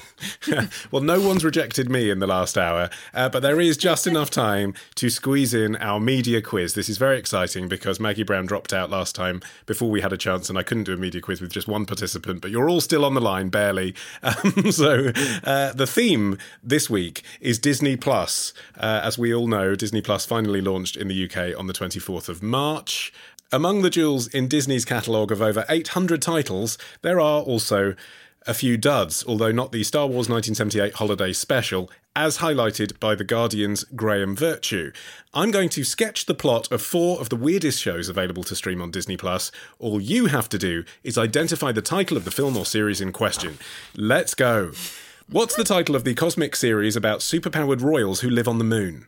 Well, no one's rejected me in the last hour, but there is just enough time to squeeze in our media quiz. This is very exciting because Maggie Brown dropped out last time before we had a chance, and I couldn't do a media quiz with just one participant, but you're all still on the line, barely. So the theme this week is Disney Plus. As we all know, Disney Plus finally launched in the UK on the 24th of March. Among the jewels in Disney's catalogue of over 800 titles, there are also a few duds, although not the Star Wars 1978 Holiday Special, as highlighted by The Guardian's Graham Virtue. I'm going to sketch the plot of 4 of the weirdest shows available to stream on Disney+. All you have to do is identify the title of the film or series in question. Let's go. What's the title of the cosmic series about superpowered royals who live on the moon?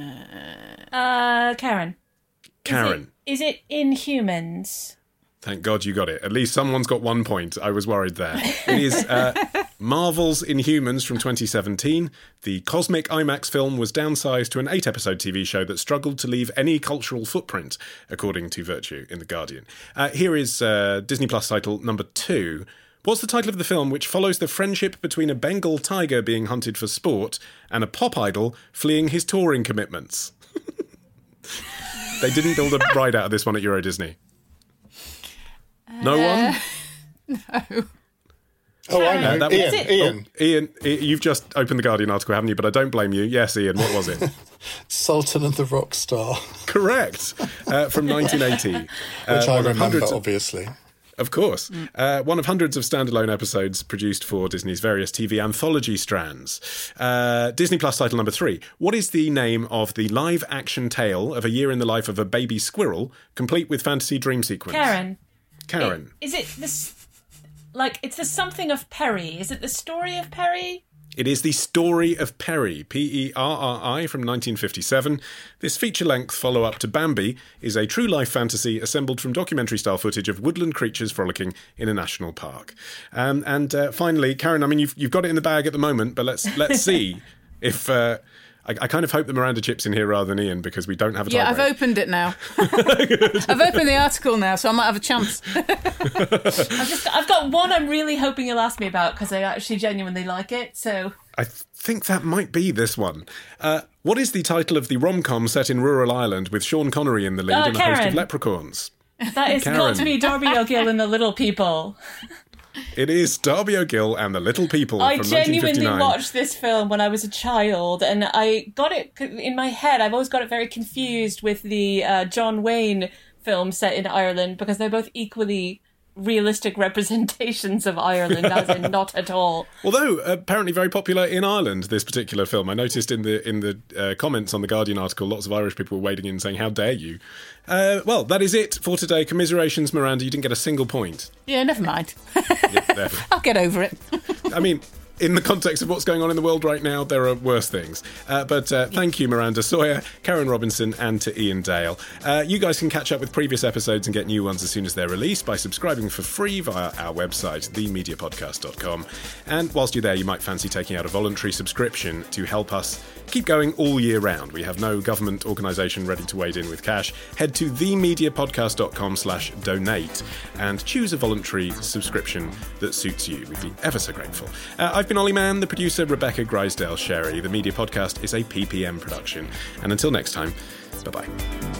Karen. Karen. Is it Inhumans? Thank God you got it. At least someone's got 1 point. I was worried there. It is Marvel's Inhumans from 2017. The cosmic IMAX film was downsized to an 8-episode TV show that struggled to leave any cultural footprint, according to Virtue in The Guardian. Here is Disney Plus title number 2. What's the title of the film which follows the friendship between a Bengal tiger being hunted for sport and a pop idol fleeing his touring commitments? They didn't build a ride out of this one at Euro Disney. No one? No. Oh, I know. Ian, you've just opened the Guardian article, haven't you? But I don't blame you. Yes, Ian, what was it? Sultan and the Rock Star. Correct. From 1980. Which I remember, obviously. Of course. One of hundreds of standalone episodes produced for Disney's various TV anthology strands. Disney Plus title number 3. What is the name of the live-action tale of a year in the life of a baby squirrel, complete with fantasy dream sequence? Karen. Is it this... Like, it's the something of Perry. Is it the story of Perry? It is the story of Perry, Perri, from 1957. This feature-length follow-up to Bambi is a true-life fantasy assembled from documentary-style footage of woodland creatures frolicking in a national park. And finally, Karen, I mean, you've got it in the bag at the moment, but let's see if... I kind of hope that Miranda chips in here rather than Ian, because we don't have a tiebreak. Yeah, I've opened it now. I've opened the article now, so I might have a chance. I've got one I'm really hoping you'll ask me about, because I actually genuinely like it, so... I think that might be this one. What is the title of the rom-com set in rural Ireland with Sean Connery in the lead and a host of leprechauns? That is got to be Darby O'Gill and the Little People. It is Darby O'Gill and the Little People from 1959. I genuinely watched this film when I was a child, and I got it in my head. I've always got it very confused with the John Wayne film set in Ireland, because they're both equally realistic representations of Ireland, as in not at all. Although apparently very popular in Ireland, this particular film. I noticed in the comments on the Guardian article, lots of Irish people were wading in saying, "How dare you?" Well, that is it for today. Commiserations, Miranda. You didn't get a single point. Yeah, never mind. Yeah, I'll get over it. I mean, in the context of what's going on in the world right now, there are worse things. But thank you, Miranda Sawyer, Karen Robinson, and to Ian Dale. You guys can catch up with previous episodes and get new ones as soon as they're released by subscribing for free via our website, themediapodcast.com. And whilst you're there, you might fancy taking out a voluntary subscription to help us keep going all year round. We have no government organisation ready to wade in with cash. Head to themediapodcast.com/donate and choose a voluntary subscription that suits you. We'd be ever so grateful. I've been Ollie Mann, the producer Rebecca Grisdale-Sherry. The Media Podcast is a PPM production. And until next time, bye-bye.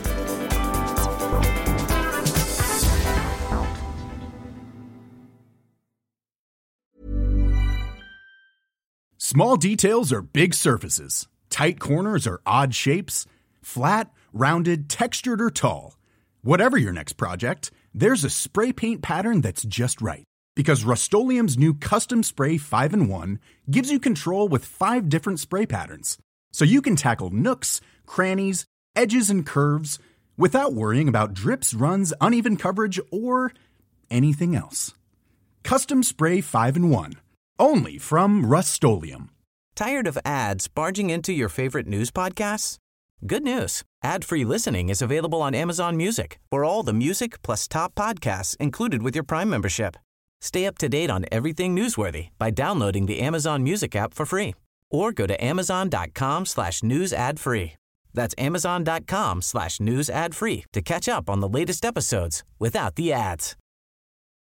Small details are big surfaces. Tight corners are odd shapes. Flat, rounded, textured, or tall. Whatever your next project, there's a spray paint pattern that's just right. Because Rust-Oleum's new Custom Spray 5-in-1 gives you control with 5 different spray patterns. So you can tackle nooks, crannies, edges, and curves without worrying about drips, runs, uneven coverage, or anything else. Custom Spray 5-in-1. Only from Rust-Oleum. Tired of ads barging into your favorite news podcasts? Good news. Ad-free listening is available on Amazon Music for all the music plus top podcasts included with your Prime membership. Stay up to date on everything newsworthy by downloading the Amazon Music app for free. Or go to amazon.com/news ad free. That's amazon.com/news ad free to catch up on the latest episodes without the ads.